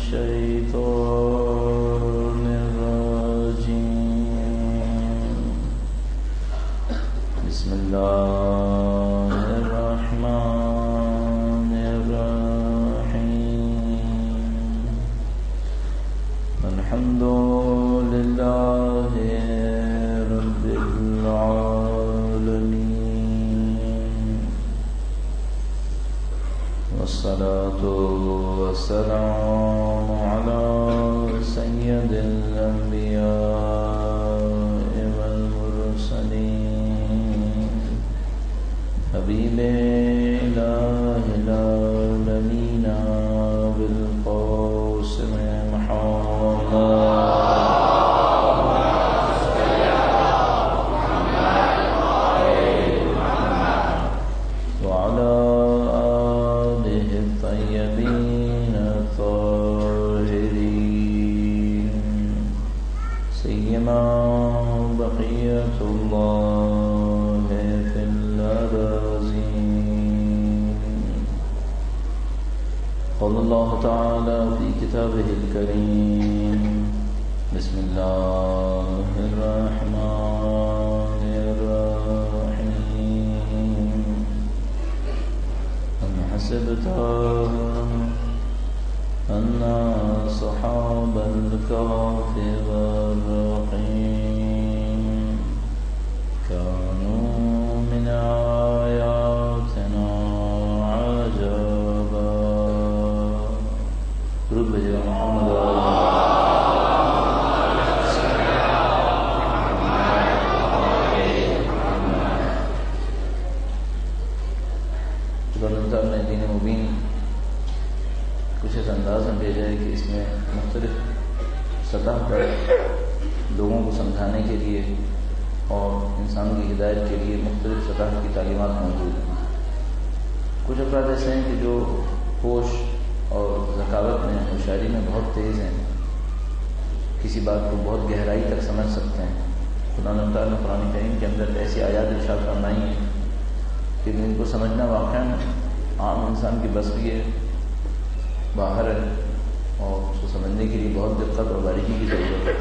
الشيطان الرجيم بسم الله الرحمن الرحيم الحمد لله رب العالمين والصلاة والسلام على سيد الأنبياء والمرسلين حبيب إله العالمين بالقاسم محمد بقية الله في الأراضين قال الله تعالى في كتابه الكريم بسم الله الرحمن الرحيم أم حسبت أن أصحاب الكهف والرقيم كانوا من آياتنا عجبا درود بجے محمد اللہ نے دین مبین کچھ اس انداز میں بھیجا ہے کہ اس میں مختلف سطح پر لوگوں کو سمجھانے کے لیے اور انسان کی ہدایت کے لیے مختلف سطح کی تعلیمات موجود ہیں. کچھ افراد ایسے ہیں کہ جو ہوش اور ذکاوت میں ہوشیاری میں بہت تیز ہیں، کسی بات کو بہت گہرائی تک سمجھ سکتے ہیں. خدا تعالیٰ نے قرآن کریم کے اندر ایسی آیات ارشاد فرمائی ہیں کہ ان کو سمجھنا واقعا عام انسان کی بس بھی ہے، باہر ہے، اور اس کو سمجھنے کے لیے بہت دقت اور باریکی کی ضرورت ہے.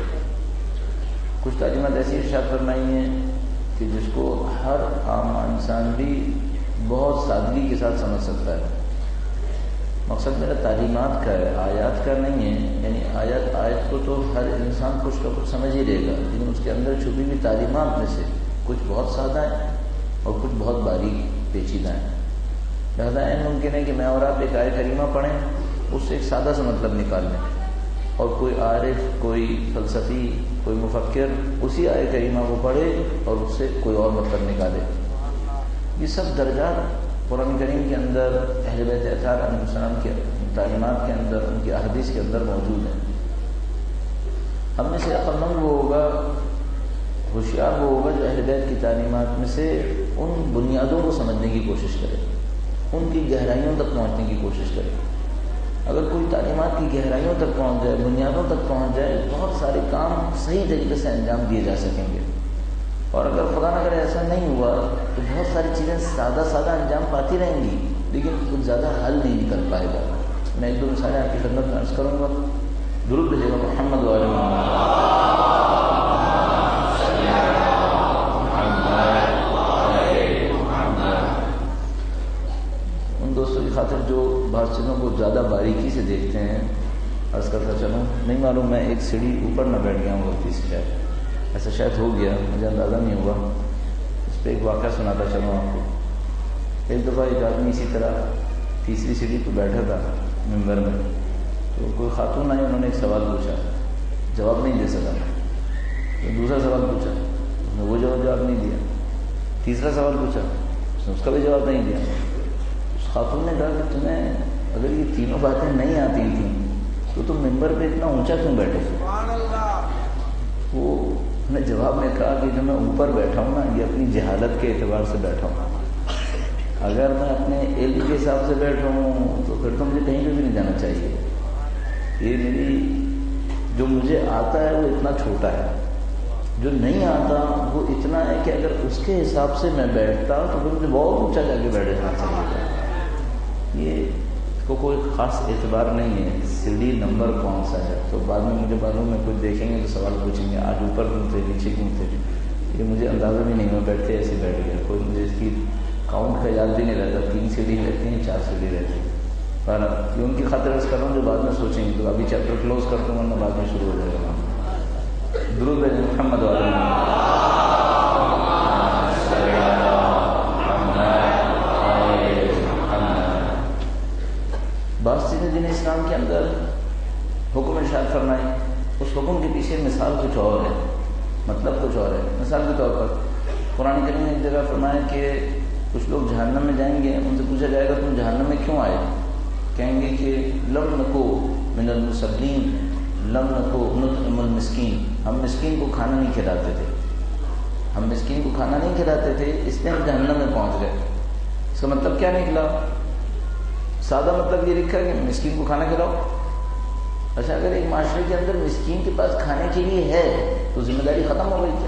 کچھ تعلیمات ایسی ارشاد فرمائی ہیں کہ جس کو ہر عام انسان بھی بہت سادگی کے ساتھ سمجھ سکتا ہے. مقصد میرا تعلیمات کا ہے، آیات کا نہیں ہے. یعنی آیت کو تو ہر انسان کچھ کا کچھ سمجھ ہی لے گا، لیکن اس کے اندر چھپی ہوئی تعلیمات میں سے کچھ بہت سادہ ہیں اور کچھ بہت باریک پیچیدہ ہیں. لہٰذا ممکن ہے کہ میں اور آپ ایک آیت کریمہ پڑھیں، اس سے ایک سادہ سا مطلب نکال لیں، اور کوئی عارف، کوئی فلسفی، کوئی مفکر اسی آیت کریمہ کو پڑھے اور اس سے کوئی اور مطلب نکالے. یہ سب درجات قرآن کریم کے اندر اہل بیت اطہار علیہ السلام کے تعلیمات کے اندر، ان کی احادیث کے اندر موجود ہیں. ہم میں سے عقل مند وہ ہوگا، ہوشیار وہ ہوگا جو اہل بیت کی تعلیمات میں سے ان بنیادوں کو سمجھنے کی کوشش کرے، ان کی گہرائیوں تک پہنچنے کی کوشش کرے. اگر کوئی تعلیمات کی گہرائیوں تک پہنچ جائے، بنیادوں تک پہنچ جائے، بہت سارے کام صحیح طریقے سے انجام دیے جا سکیں گے. اور اگر خدا نہ کرے ایسا نہیں ہوا تو بہت ساری چیزیں سادہ انجام پاتی رہیں گی، لیکن کچھ زیادہ حل نہیں نکل پائے گا. میں ایک دو مثالیں آپ کی خدمت میں عرض کروں گا. درود بھیجے گا محمد وعلی محمد. دوستوں کی خاطر جو بعض چیزوں کو زیادہ باریکی سے دیکھتے ہیں، عرض کرتا چلوں، نہیں معلوم میں ایک سیڑھی اوپر نہ بیٹھ گیا ہوں غلطی سے، شاید ایسا شاید ہو گیا، مجھے اندازہ نہیں ہوا. اس پہ ایک واقعہ سناتا چلوں آپ کو. ایک دفعہ ایک آدمی اسی طرح تیسری سیڑھی پہ بیٹھا تھا ممبر میں، تو کوئی خاتون آئی، انہوں نے ایک سوال پوچھا، جواب نہیں دے سکا. تو دوسرا سوال پوچھا، اس نے وہ جواب نہیں دیا. تیسرا سوال پوچھا، اس نے اس کا بھی جواب نہیں دیا. خاتون نے کہا کہ تمہیں اگر یہ تینوں باتیں نہیں آتی تھیں تو تم ممبر پہ اتنا اونچا کیوں بیٹھے؟ وہ نے جواب میں کہا کہ جو میں اوپر بیٹھا ہوں نا، یہ اپنی جہالت کے اعتبار سے بیٹھا ہوں. اگر میں اپنے علم کے حساب سے بیٹھا ہوں تو پھر تو مجھے کہیں پہ بھی نہیں جانا چاہیے. یہ میری جو مجھے آتا ہے وہ اتنا چھوٹا ہے، جو نہیں آتا وہ اتنا ہے کہ اگر اس کے حساب سے میں بیٹھتا تو پھر مجھے بہت اونچا جا کے بیٹھ جانا چاہیے. یہ کو کوئی خاص اعتبار نہیں ہے سیڑھی نمبر کون سا ہے. تو بعد میں مجھے معلوم ہے کچھ دیکھیں گے تو سوال پوچھیں گے آج اوپر کیوں تھے نیچے کیوں تھے. یہ مجھے اندازہ بھی نہیں ہوا, بیٹھتے ایسے بیٹھ گیا. کوئی مجھے اس کی کاؤنٹ کا یاد بھی نہیں رہتا 3 سیڑھی رہتی ہیں 4 سیڑھی رہتی ہیں. پر یہ ان کی خاطر عرض کر رہا ہوں جو بعد میں سوچیں گے. تو ابھی چیپٹر کلوز کرتا ہوں ورنہ بعد میں شروع ہو جائے گا. درود محمد بعض چیزیں جنہیں اسلام کے اندر حکم ارشاد فرمائے اس حکم کے پیچھے مثال کچھ اور ہے, مطلب کچھ اور ہے. مثال کے طور پر قرآن کریم نے ایک جگہ فرمایا کہ کچھ لوگ جہنم میں جائیں گے, ان سے پوچھا جائے گا تم جہنم میں کیوں آئے؟ کہیں گے کہ لم نکو من المصلین لم نکو نطعم المسکین, ہم مسکین کو کھانا نہیں کھلاتے تھے, ہم مسکین کو کھانا نہیں کھلاتے تھے اس لیے ہم جہنم میں پہنچ گئے. اس کا مطلب کیا نکلا؟ سادہ مطلب یہ لکھا کہ مسکین کو کھانا کھلاؤ. اچھا اگر ایک معاشرے کے اندر مسکین کے پاس کھانے کے لیے ہے تو ذمہ داری ختم ہو گئی کیا؟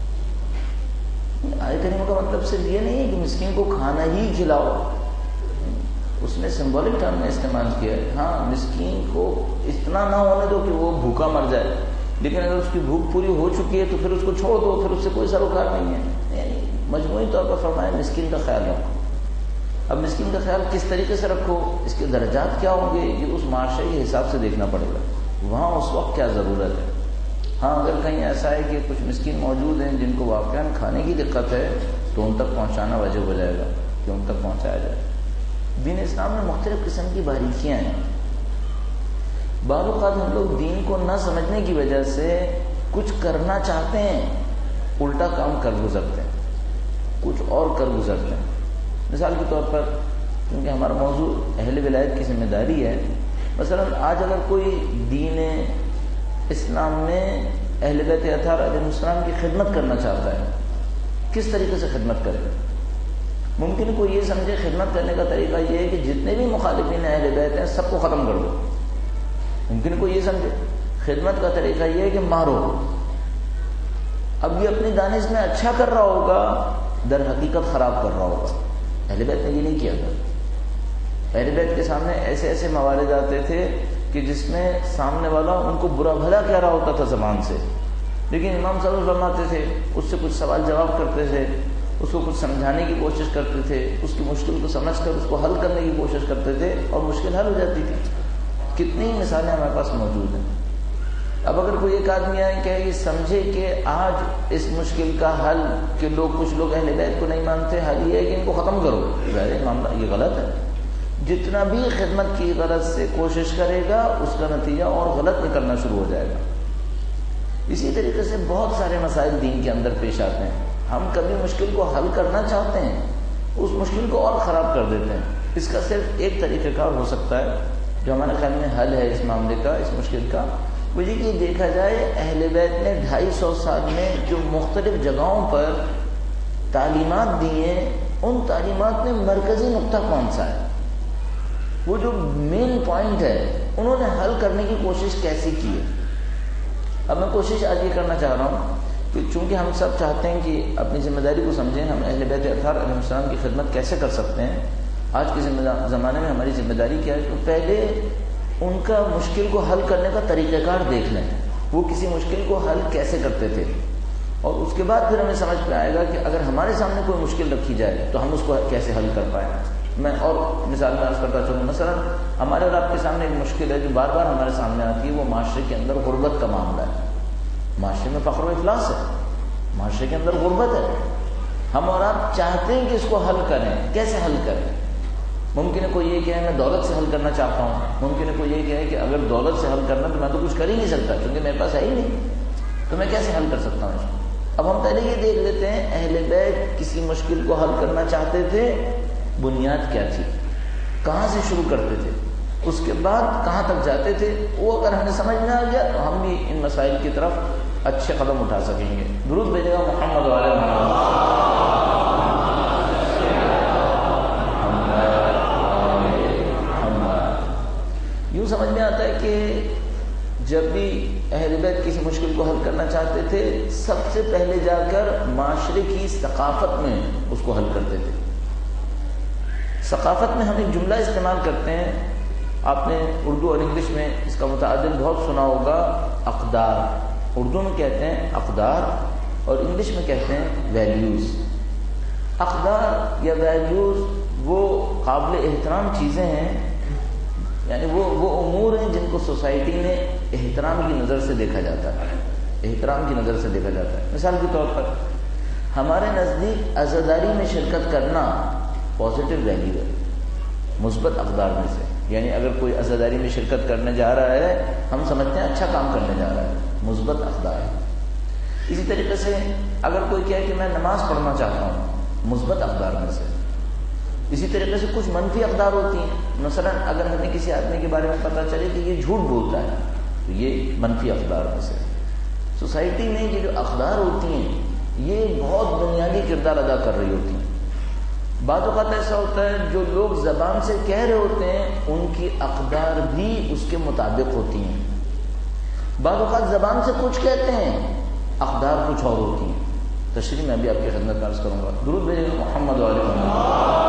آیت کریمہ کا مطلب صرف یہ نہیں ہے کہ مسکین کو کھانا ہی کھلاؤ, اس نے سمبولک ٹرم میں استعمال کیا ہے. ہاں مسکین کو اتنا نہ ہونے دو کہ وہ بھوکا مر جائے, لیکن اگر اس کی بھوک پوری ہو چکی ہے تو پھر اس کو چھوڑ دو, پھر اس سے کوئی سروکار نہیں ہے. یعنی مجموعی طور پر فرمایا مسکین کا خیال رکھو. اب مسکین کا خیال کس طریقے سے رکھو, اس کے درجات کیا ہوں گے, یہ اس معاشرے کے حساب سے دیکھنا پڑے گا, وہاں اس وقت کیا ضرورت ہے. ہاں اگر کہیں ایسا ہے کہ کچھ مسکین موجود ہیں جن کو واقعاً کھانے کی دقت ہے تو ان تک پہنچانا واجب ہو جائے گا کہ ان تک پہنچایا جائے. دین اسلام میں مختلف قسم کی باریکیاں ہیں. بعض اوقات ہم لوگ دین کو نہ سمجھنے کی وجہ سے کچھ کرنا چاہتے ہیں, الٹا کام کر گزرتے ہیں, کچھ اور کر گزرتے ہیں. مثال کے طور پر کیونکہ ہمارا موضوع اہل ولایت کی ذمہ داری ہے, مثلا آج اگر کوئی دین اسلام میں اہل بیت اطہار علیہ السلام کی خدمت کرنا چاہتا ہے, کس طریقے سے خدمت کرے؟ ممکن کوئی یہ سمجھے خدمت کرنے کا طریقہ یہ ہے کہ جتنے بھی مخالفین اہل بیت ہیں سب کو ختم کر دو. ممکن کوئی یہ سمجھے خدمت کا طریقہ یہ ہے کہ مارو. اب یہ اپنی دانش میں اچھا کر رہا ہوگا, در حقیقت خراب کر رہا ہوگا. اہل بیت نے یہ نہیں کیا تھا. اہل بیت کے سامنے ایسے ایسے موارد آتے تھے کہ جس میں سامنے والا ان کو برا بھلا کہہ رہا ہوتا تھا زبان سے, لیکن امام صاحب فرماتے تھے, اس سے کچھ سوال جواب کرتے تھے, اس کو کچھ سمجھانے کی کوشش کرتے تھے, اس کی مشکل کو سمجھ کر اس کو حل کرنے کی کوشش کرتے تھے اور مشکل حل ہو جاتی تھی. کتنی مثالیں ہمارے پاس موجود ہیں. اب اگر کوئی ایک آدمی آئے کہ یہ سمجھے کہ آج اس مشکل کا حل کہ کچھ لوگ اہل بیت کو نہیں مانتے, حل یہ ہے کہ ان کو ختم کرو, ظاہر معاملہ یہ غلط ہے. جتنا بھی خدمت کی غرض سے کوشش کرے گا اس کا نتیجہ اور غلط نکلنا شروع ہو جائے گا. اسی طریقے سے بہت سارے مسائل دین کے اندر پیش آتے ہیں. ہم کبھی مشکل کو حل کرنا چاہتے ہیں, اس مشکل کو اور خراب کر دیتے ہیں. اس کا صرف ایک طریقہ کار ہو سکتا ہے جو ہمارے خیال میں حل ہے اس معاملے کا, اس مشکل کا, وہ یہ کہ دیکھا جائے اہل بیت نے 250 سال میں جو مختلف جگہوں پر تعلیمات دی ہیں, ان تعلیمات میں مرکزی نقطہ کون سا ہے, وہ جو مین پوائنٹ ہے انہوں نے حل کرنے کی کوشش کیسی کی ہے. اب میں کوشش آج یہ کرنا چاہ رہا ہوں کہ چونکہ ہم سب چاہتے ہیں کہ اپنی ذمہ داری کو سمجھیں, ہم اہل بیت اطہار علیہ السلام کی خدمت کیسے کر سکتے ہیں, آج کے زمانے میں ہماری ذمہ داری کیا ہے, تو پہلے ان کا مشکل کو حل کرنے کا طریقہ کار دیکھ لیں, وہ کسی مشکل کو حل کیسے کرتے تھے, اور اس کے بعد پھر ہمیں سمجھ میں آئے گا کہ اگر ہمارے سامنے کوئی مشکل رکھی جائے تو ہم اس کو کیسے حل کر پائیں. میں اور مثال میں عرض کرتا چلوں, مثلا ہمارے اور آپ کے سامنے ایک مشکل ہے جو بار بار ہمارے سامنے آتی ہے, وہ معاشرے کے اندر غربت کا معاملہ ہے. معاشرے میں فقر و افلاس ہے, معاشرے کے اندر غربت ہے. ہم اور آپ چاہتے ہیں کہ اس کو حل کریں, کیسے حل کریں؟ ممکن ہے کوئی یہ کہے میں دولت سے حل کرنا چاہتا ہوں, ممکن ہے کوئی یہ کہے کہ اگر دولت سے حل کرنا تو میں تو کچھ کر ہی نہیں سکتا کیونکہ میرے پاس ہے ہی نہیں, تو میں کیسے حل کر سکتا ہوں اس کو. اب ہم پہلے یہ دیکھ لیتے ہیں اہل بیت کسی مشکل کو حل کرنا چاہتے تھے, بنیاد کیا تھی, کہاں سے شروع کرتے تھے, اس کے بعد کہاں تک جاتے تھے. وہ اگر ہمیں سمجھ میں آ گیا تو ہم بھی ان مسائل کی طرف اچھے قدم اٹھا سکیں گے. درود بھیجے گا محمد وعلی محمد. یوں سمجھ میں آتا ہے کہ جب بھی اہل بیت کسی مشکل کو حل کرنا چاہتے تھے, سب سے پہلے جا کر معاشرے کی ثقافت میں اس کو حل کرتے تھے. ثقافت میں ہم ایک جملہ استعمال کرتے ہیں آپ نے اردو اور انگلش میں اس کا متعدل بہت سنا ہوگا، اقدار. اردو میں کہتے ہیں اقدار اور انگلش میں کہتے ہیں ویلیوز. اقدار یا ویلیوز وہ قابل احترام چیزیں ہیں، یعنی وہ امور ہیں جن کو سوسائٹی میں احترام کی نظر سے دیکھا جاتا ہے، احترام کی نظر سے دیکھا جاتا ہے. مثال کے طور پر ہمارے نزدیک عزاداری میں شرکت کرنا پازیٹیو ویلیو ہے، مثبت اقدار میں سے. یعنی اگر کوئی عزاداری میں شرکت کرنے جا رہا ہے، ہم سمجھتے ہیں اچھا کام کرنے جا رہا ہے، مثبت اقدار ہے. اسی طریقے سے اگر کوئی کہے کہ میں نماز پڑھنا چاہتا ہوں، مثبت اقدار میں سے. اسی طریقے سے کچھ منفی اقدار ہوتی ہیں. مثلا اگر ہمیں کسی آدمی کے بارے میں پتہ چلے کہ یہ جھوٹ بولتا ہے تو یہ منفی اقدار میں سے. سوسائٹی میں یہ جو اقدار ہوتی ہیں یہ بہت بنیادی کردار ادا کر رہی ہوتی ہیں. بعض اوقات ایسا ہوتا ہے جو لوگ زبان سے کہہ رہے ہوتے ہیں ان کی اقدار بھی اس کے مطابق ہوتی ہیں. بعض اوقات زبان سے کچھ کہتے ہیں، اقدار کچھ اور ہوتی ہیں. تشریح میں ابھی آپ کی خدمت میں عرض کروں گا. درود بھیجیں محمد علیہ وسلم.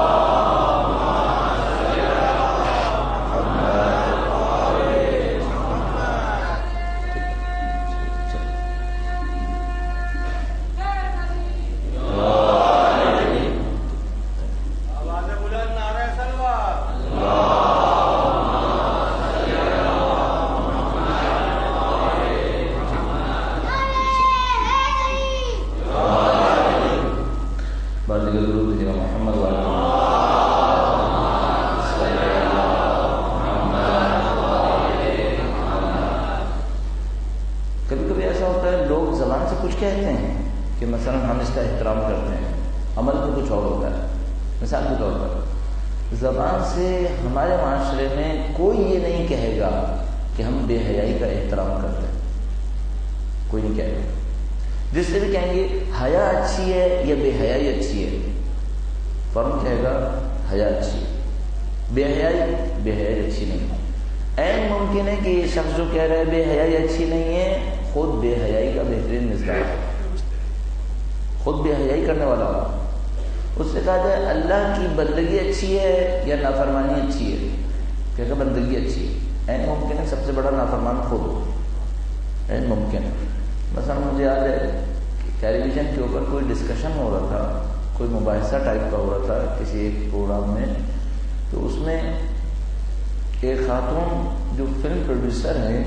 زبان سے ہمارے معاشرے میں کوئی یہ نہیں کہے گا کہ ہم بے حیائی کا احترام کرتے ہیں، کوئی نہیں کہے گا. جس سے بھی کہیں گے حیا اچھی ہے یا بے حیائی اچھی ہے، فوراً کہے گا حیا اچھی ہے، بے حیائی اچھی نہیں ہے. عین ممکن ہے کہ یہ شخص جو کہہ رہا ہے بے حیائی اچھی نہیں ہے خود بے حیائی کا بہترین مزاج ہے، خود بے حیائی کرنے والا ہو. اس سے کہا جائے اللہ کی بندگی اچھی ہے یا نافرمانی اچھی ہے، کہ بندگی اچھی ہے. عین ممکن ہے سب سے بڑا نافرمان خود ہو، عین ممکن ہے. مثلا مجھے یاد ہے کہ ٹیلی ویژن کے اوپر کوئی ڈسکشن ہو رہا تھا، کوئی مباحثہ ٹائپ کا ہو رہا تھا کسی ایک پروگرام میں. تو اس میں ایک خاتون جو فلم پروڈیوسر ہیں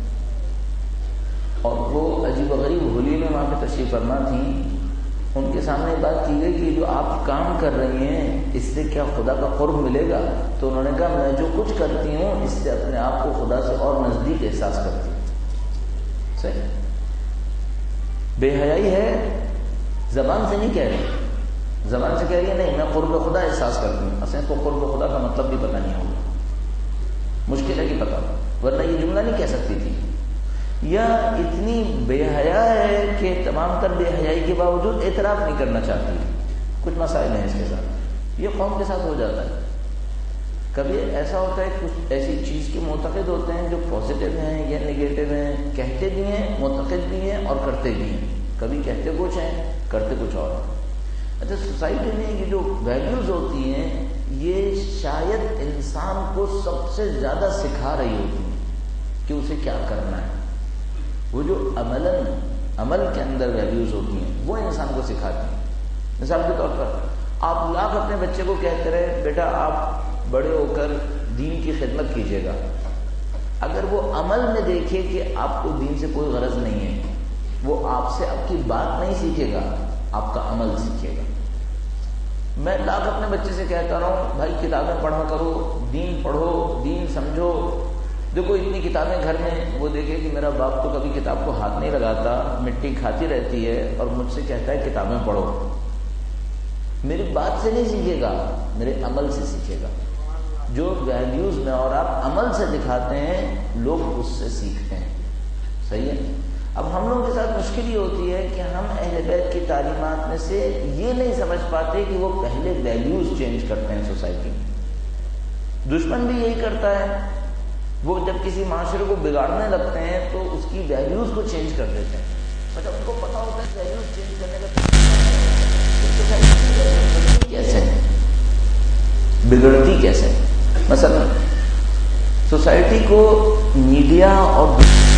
اور وہ عجیب و غریب ہولی میں وہاں پہ تشریف فرما تھیں، ان کے سامنے بات کی گئی کہ جو آپ کام کر رہی ہیں اس سے کیا خدا کا قرب ملے گا؟ تو انہوں نے کہا میں جو کچھ کرتی ہوں اس سے اپنے آپ کو خدا سے اور نزدیک احساس کرتی ہوں. صحیح بے حیائی ہے، زبان سے نہیں کہہ رہی، زبان سے کہہ رہی ہے نہیں میں قرب خدا احساس کرتی ہوں. اصل تو قرب خدا کا مطلب بھی پتہ نہیں ہوگا، مشکل ہے کہ پتہ، ورنہ یہ جملہ نہیں کہہ سکتی تھی. یا اتنی بے حیا ہے کہ تمام تر بے حیائی کے باوجود اعتراف نہیں کرنا چاہتی. کچھ مسائل ہیں اس کے ساتھ، یہ قوم کے ساتھ ہو جاتا ہے. کبھی ایسا ہوتا ہے کچھ ایسی چیز کے معتقد ہوتے ہیں جو پازیٹیو ہیں یا نگیٹو ہیں، کہتے بھی ہیں، معتقد بھی ہیں اور کرتے بھی ہیں. کبھی کہتے کچھ ہیں کرتے کچھ اور. اچھا سوسائٹی میں یہ جو ویلیوز ہوتی ہیں یہ شاید انسان کو سب سے زیادہ سکھا رہی ہوتی ہیں کہ اسے کیا کرنا ہے. وہ جو عمل کے اندر ویلیوز ہوتی ہیں وہ انسان کو سکھاتی ہیں. مثال کے طور پر آپ لاکھ اپنے بچے کو کہتے رہے بیٹا آپ بڑے ہو کر دین کی خدمت کیجیے گا، اگر وہ عمل میں دیکھے کہ آپ کو دین سے کوئی غرض نہیں ہے، وہ آپ سے آپ کی بات نہیں سیکھے گا، آپ کا عمل سیکھے گا. میں لاکھ اپنے بچے سے کہتا رہا ہوں بھائی کتابیں پڑھا کرو، دین پڑھو، دین سمجھو. دیکھو اتنی کتابیں گھر میں، وہ دیکھے کہ میرا باپ تو کبھی کتاب کو ہاتھ نہیں لگاتا، مٹی کھاتی رہتی ہے اور مجھ سے کہتا ہے کتابیں پڑھو. میری بات سے نہیں سیکھے گا، میرے عمل سے سیکھے گا. جو ویلیوز میں اور آپ عمل سے دکھاتے ہیں لوگ اس سے سیکھتے ہیں. صحیح ہے. اب ہم لوگوں کے ساتھ مشکل یہ ہوتی ہے کہ ہم اہل بیت کی تعلیمات میں سے یہ نہیں سمجھ پاتے کہ وہ پہلے ویلیوز چینج کرتے ہیں سوسائٹی میں. دشمن بھی یہی کرتا ہے، وہ جب کسی معاشرے کو بگاڑنے لگتے ہیں تو اس کی ویلیوز کو چینج کر دیتے ہیں. مطلب ان کو پتا ہوتا ہے ویلیوز چینج کرنے کا کیسے بگڑتی کیسے. مثلا سوسائٹی کو میڈیا اور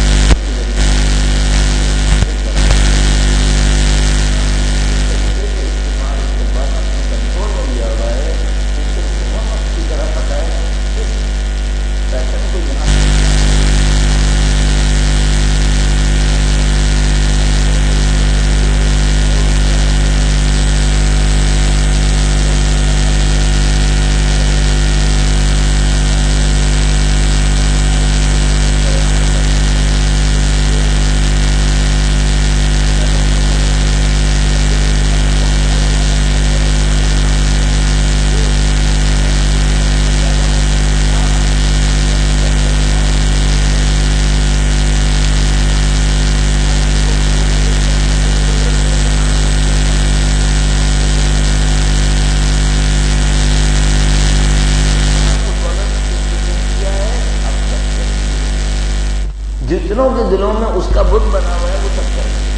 جتنوں کے دلوں میں اس کا بت بنا ہوا ہے وہ سب کریں گے.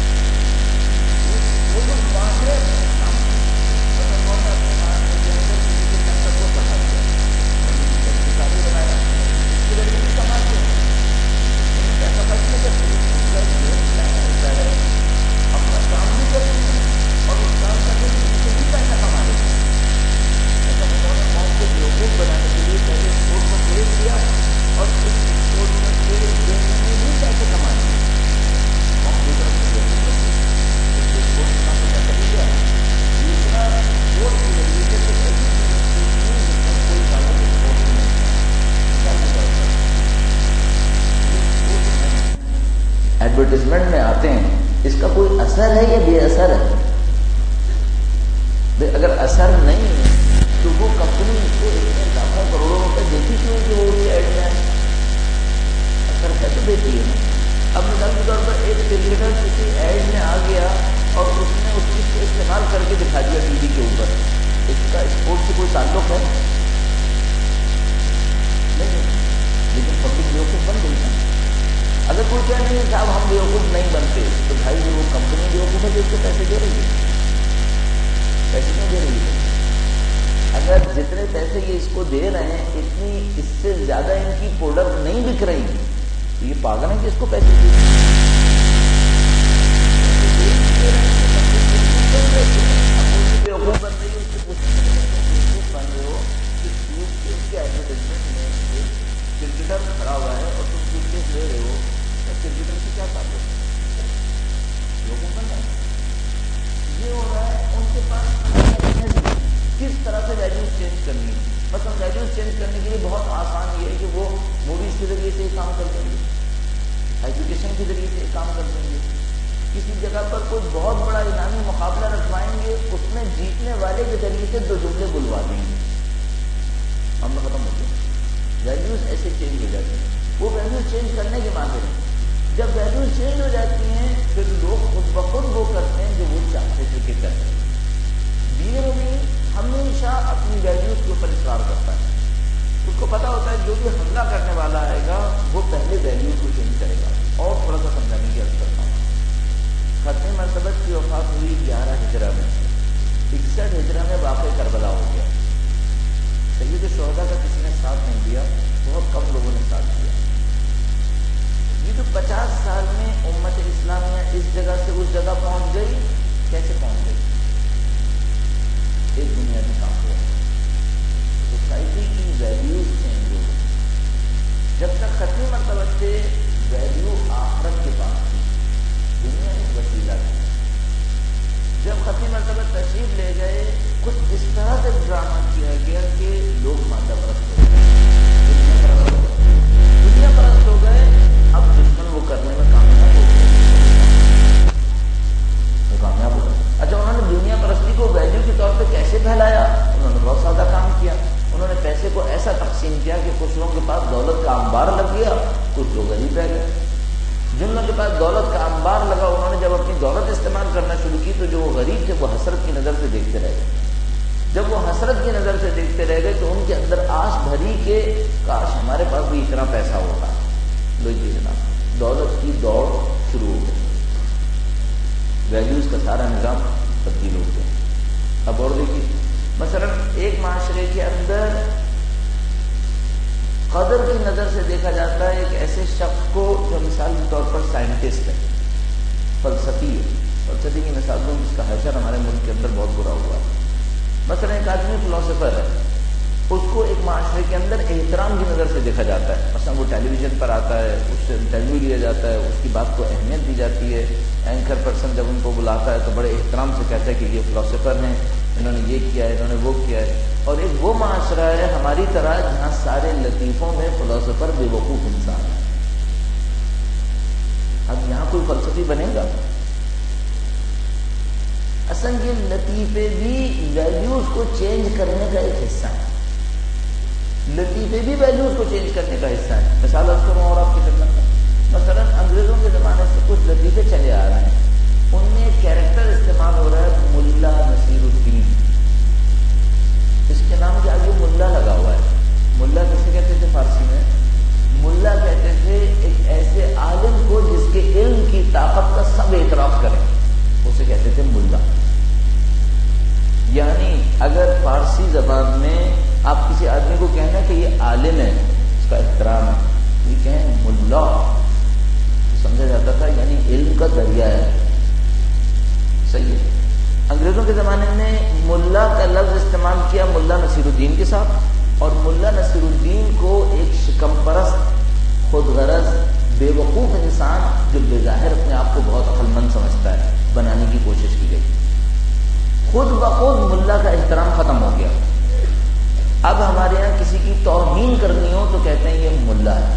ایڈورٹیزمنٹ میں آتے ہیں، اس کا کوئی اثر ہے یا بے اثر ہے؟ اگر اثر نہیں ہے تو وہ کمپنی اس کو لاکھوں کروڑوں روپے دیتی کیوں کہ وہ بھی ایڈ میں اثر ہے تو دیتی ہے. اب مثال کے طور پر ایک کرکٹر کسی ایڈ میں آ گیا اور اس نے اس چیز کو استعمال کر کے دکھا دیا ٹی وی کے اوپر، اس کا اسپورٹ سے کوئی تعلق ہے نہیں، لیکن پبلک بیوقوف بن گئی نا. اگر کوئی کہہ نہیں ہے صاحب ہم بیوقوف نہیں بنتے، تو بھائی جو وہ کمپنی بیوقوف ہے جو اس کو پیسے دے رہی ہے، پیسے کیوں دے رہی ہے؟ اگر جتنے پیسے یہ اس کو دے رہے ہیں اتنی اس سے زیادہ ان کی پروڈکٹ نہیں بک رہی تو یہ پاگل ہے کہ اس کو پیسے دے رہی ہے. بیوقوف بن رہی ہے، اس سے بیوقوف بن رہے ہو کہ ایڈورٹائزمنٹ میں کرکٹر کھڑا ہوا ہے اور تم سوٹ کیس لے رہے ہو، کرکٹر سے کیا تعلق ہے؟ بیوقوف بن رہا ہے. یہ ہو رہا ہے ان کے پاس کس طرح سے ویلیوز چینج کرنی ہے. مثلا ویلیوز چینج کرنے کے لیے بہت آسان یہ ہے کہ وہ موویز کے ذریعے سے کام کر دیں گے، ایجوکیشن کے ذریعے سے کام کر دیں گے، کسی جگہ پر کوئی بہت بڑا انعامی مقابلہ رکھوائیں گے، اس میں جیتنے والے کے ذریعے سے 2 جملے بلوا دیں گے، ہم ختم ہوتے ہیں. ویلیوز ایسے چینج ہو جاتے ہیں. وہ ویلیوز چینج کرنے کے ماہر ہیں. جب ویلیوز چینج ہو جاتی ہیں پھر لوگ خود بخود وہ کرتے ہیں جو وہ چاہتے تھے کہ کریں. دین میں ہمیشہ اپنی ویلیوز کے اوپر اصرار کرتا ہے. اس کو پتا ہوتا ہے جو بھی حملہ کرنے والا آئے گا وہ پہلے ویلیوز کو چینج کرے گا. اور تھوڑا سا سمجھانے کی عرض کرتا ہوں. ختم مرتبہ کی وفات ہوئی 11 ہجرہ میں، 61 ہجرہ میں واقع کربلا ہو گیا. سید الشہداء کا کسی نے ساتھ نہیں دیا، بہت کم لوگوں نے ساتھ دیا. یہ جو 50 سال میں امت اسلامیہ اس جگہ سے اس جگہ پہنچ گئی، کیسے پہنچ گئی؟ ایک بنیادی کام ہوا، سوسائٹی کی ویلیوز چینج ہو گئی. جب تک ختم مرتبہ سے ویلیو آخرت کے پاس تھی، دنیا ایک وسیلہ تھی. جب ختم مرتبہ تشریف لے گئے کچھ اس طرح سے ڈرامہ کیا گیا کہ لوگ مادہ پرست ہو گئے، دنیا پرست ہو گئے. اب دشمن وہ کرنے میں کامیاب ہو گئے، وہ کامیاب ہو گئے. اچھا انہوں نے دنیا پرستی کو ویلیو کے طور پہ کیسے پھیلایا؟ انہوں نے بہت سادہ کام کیا. انہوں نے پیسے کو ایسا تقسیم کیا کہ کچھ لوگوں کے پاس دولت کا انبار لگ گیا، کچھ لوگ غریب رہ گئے. جن لوگوں کے پاس دولت کا انبار لگا انہوں نے جب اپنی دولت استعمال کرنا شروع کی تو جو وہ غریب تھے وہ حسرت کی نظر سے دیکھتے رہ گئے. جب وہ حسرت کی نظر سے دیکھتے رہ گئے تو ان کے اندر آش بھری کہ کاش ہمارے پاس بھی اتنا پیسہ ہوتا. لو جی جناب، دولت کی دوڑ شروع ہو گئی، ویلیوز کا سارا نظام تبدیل ہو گیا. اب اور دیکھیے، مثلا ایک معاشرے کے اندر قدر کی نظر سے دیکھا جاتا ہے ایک ایسے شخص کو جو مثال کے طور پر سائنٹسٹ ہے، فلسفی ہے. فلسفی کی مثال دوں جس کا حشر ہمارے ملک کے اندر بہت برا ہوا ہے. مثلا ایک آدمی فلاسفر ہے، اس کو ایک معاشرے کے اندر احترام کی نظر سے دیکھا جاتا ہے. مثلا وہ ٹیلی ویژن پر آتا ہے، اس سے انٹرویو لیا جاتا ہے، اس کی بات کو اہمیت دی جاتی ہے. اینکر پرسن جب ان کو بلاتا ہے تو بڑے احترام سے کہتا ہے کہ یہ فلاسفر ہیں، انہوں نے یہ کیا ہے، انہوں نے وہ کیا ہے. اور ایک وہ معاشرہ ہے ہماری طرح جہاں سارے لطیفوں میں فلاسفر بے وقوف انسان ہے. اب یہاں کوئی فلسفی بنے گا؟ اصل یہ لطیفے بھی ویلیوز کو چینج کرنے کا ایک حصہ ہے. لطیفے بھی ویلیوز کو چینج کرنے کا حصہ ہے. مثال اس کو میں اور آپ کی خدمت میں مثلا انگریزوں کے زمانے سے کچھ لطیفے چلے آ رہے ہیں، ان میں کیریکٹر استعمال ہو رہا ہے ملا نصیر الدین. اس کے نام کے آگے ملا لگا ہوا ہے. ملا کسے کہتے تھے فارسی میں؟ ملا کہتے تھے ایک ایسے عالم کو جس کے علم کی طاقت کا سب اعتراف کریں، اسے کہتے تھے ملا. یعنی اگر فارسی زبان میں آپ کسی آدمی کو کہنا کہ یہ عالم ہے، اس کا احترام ہے، یہ کہیں ملا، سمجھا جاتا تھا یعنی علم کا دریا ہے. صحیح ہے. انگریزوں کے زمانے میں ملا کا لفظ استعمال کیا ملا نصیر الدین کے ساتھ، اور ملا نصیر الدین کو ایک شکم پرست، خود غرض، بے وقوف انسان جو بظاہر اپنے آپ کو بہت عقل مند سمجھتا ہے بنانے کی کوشش کی گئی. خود بخود ملا کا احترام ختم ہو گیا. اب ہمارے یہاں کسی کی توہین کرنی ہو تو کہتے ہیں یہ ملا ہے،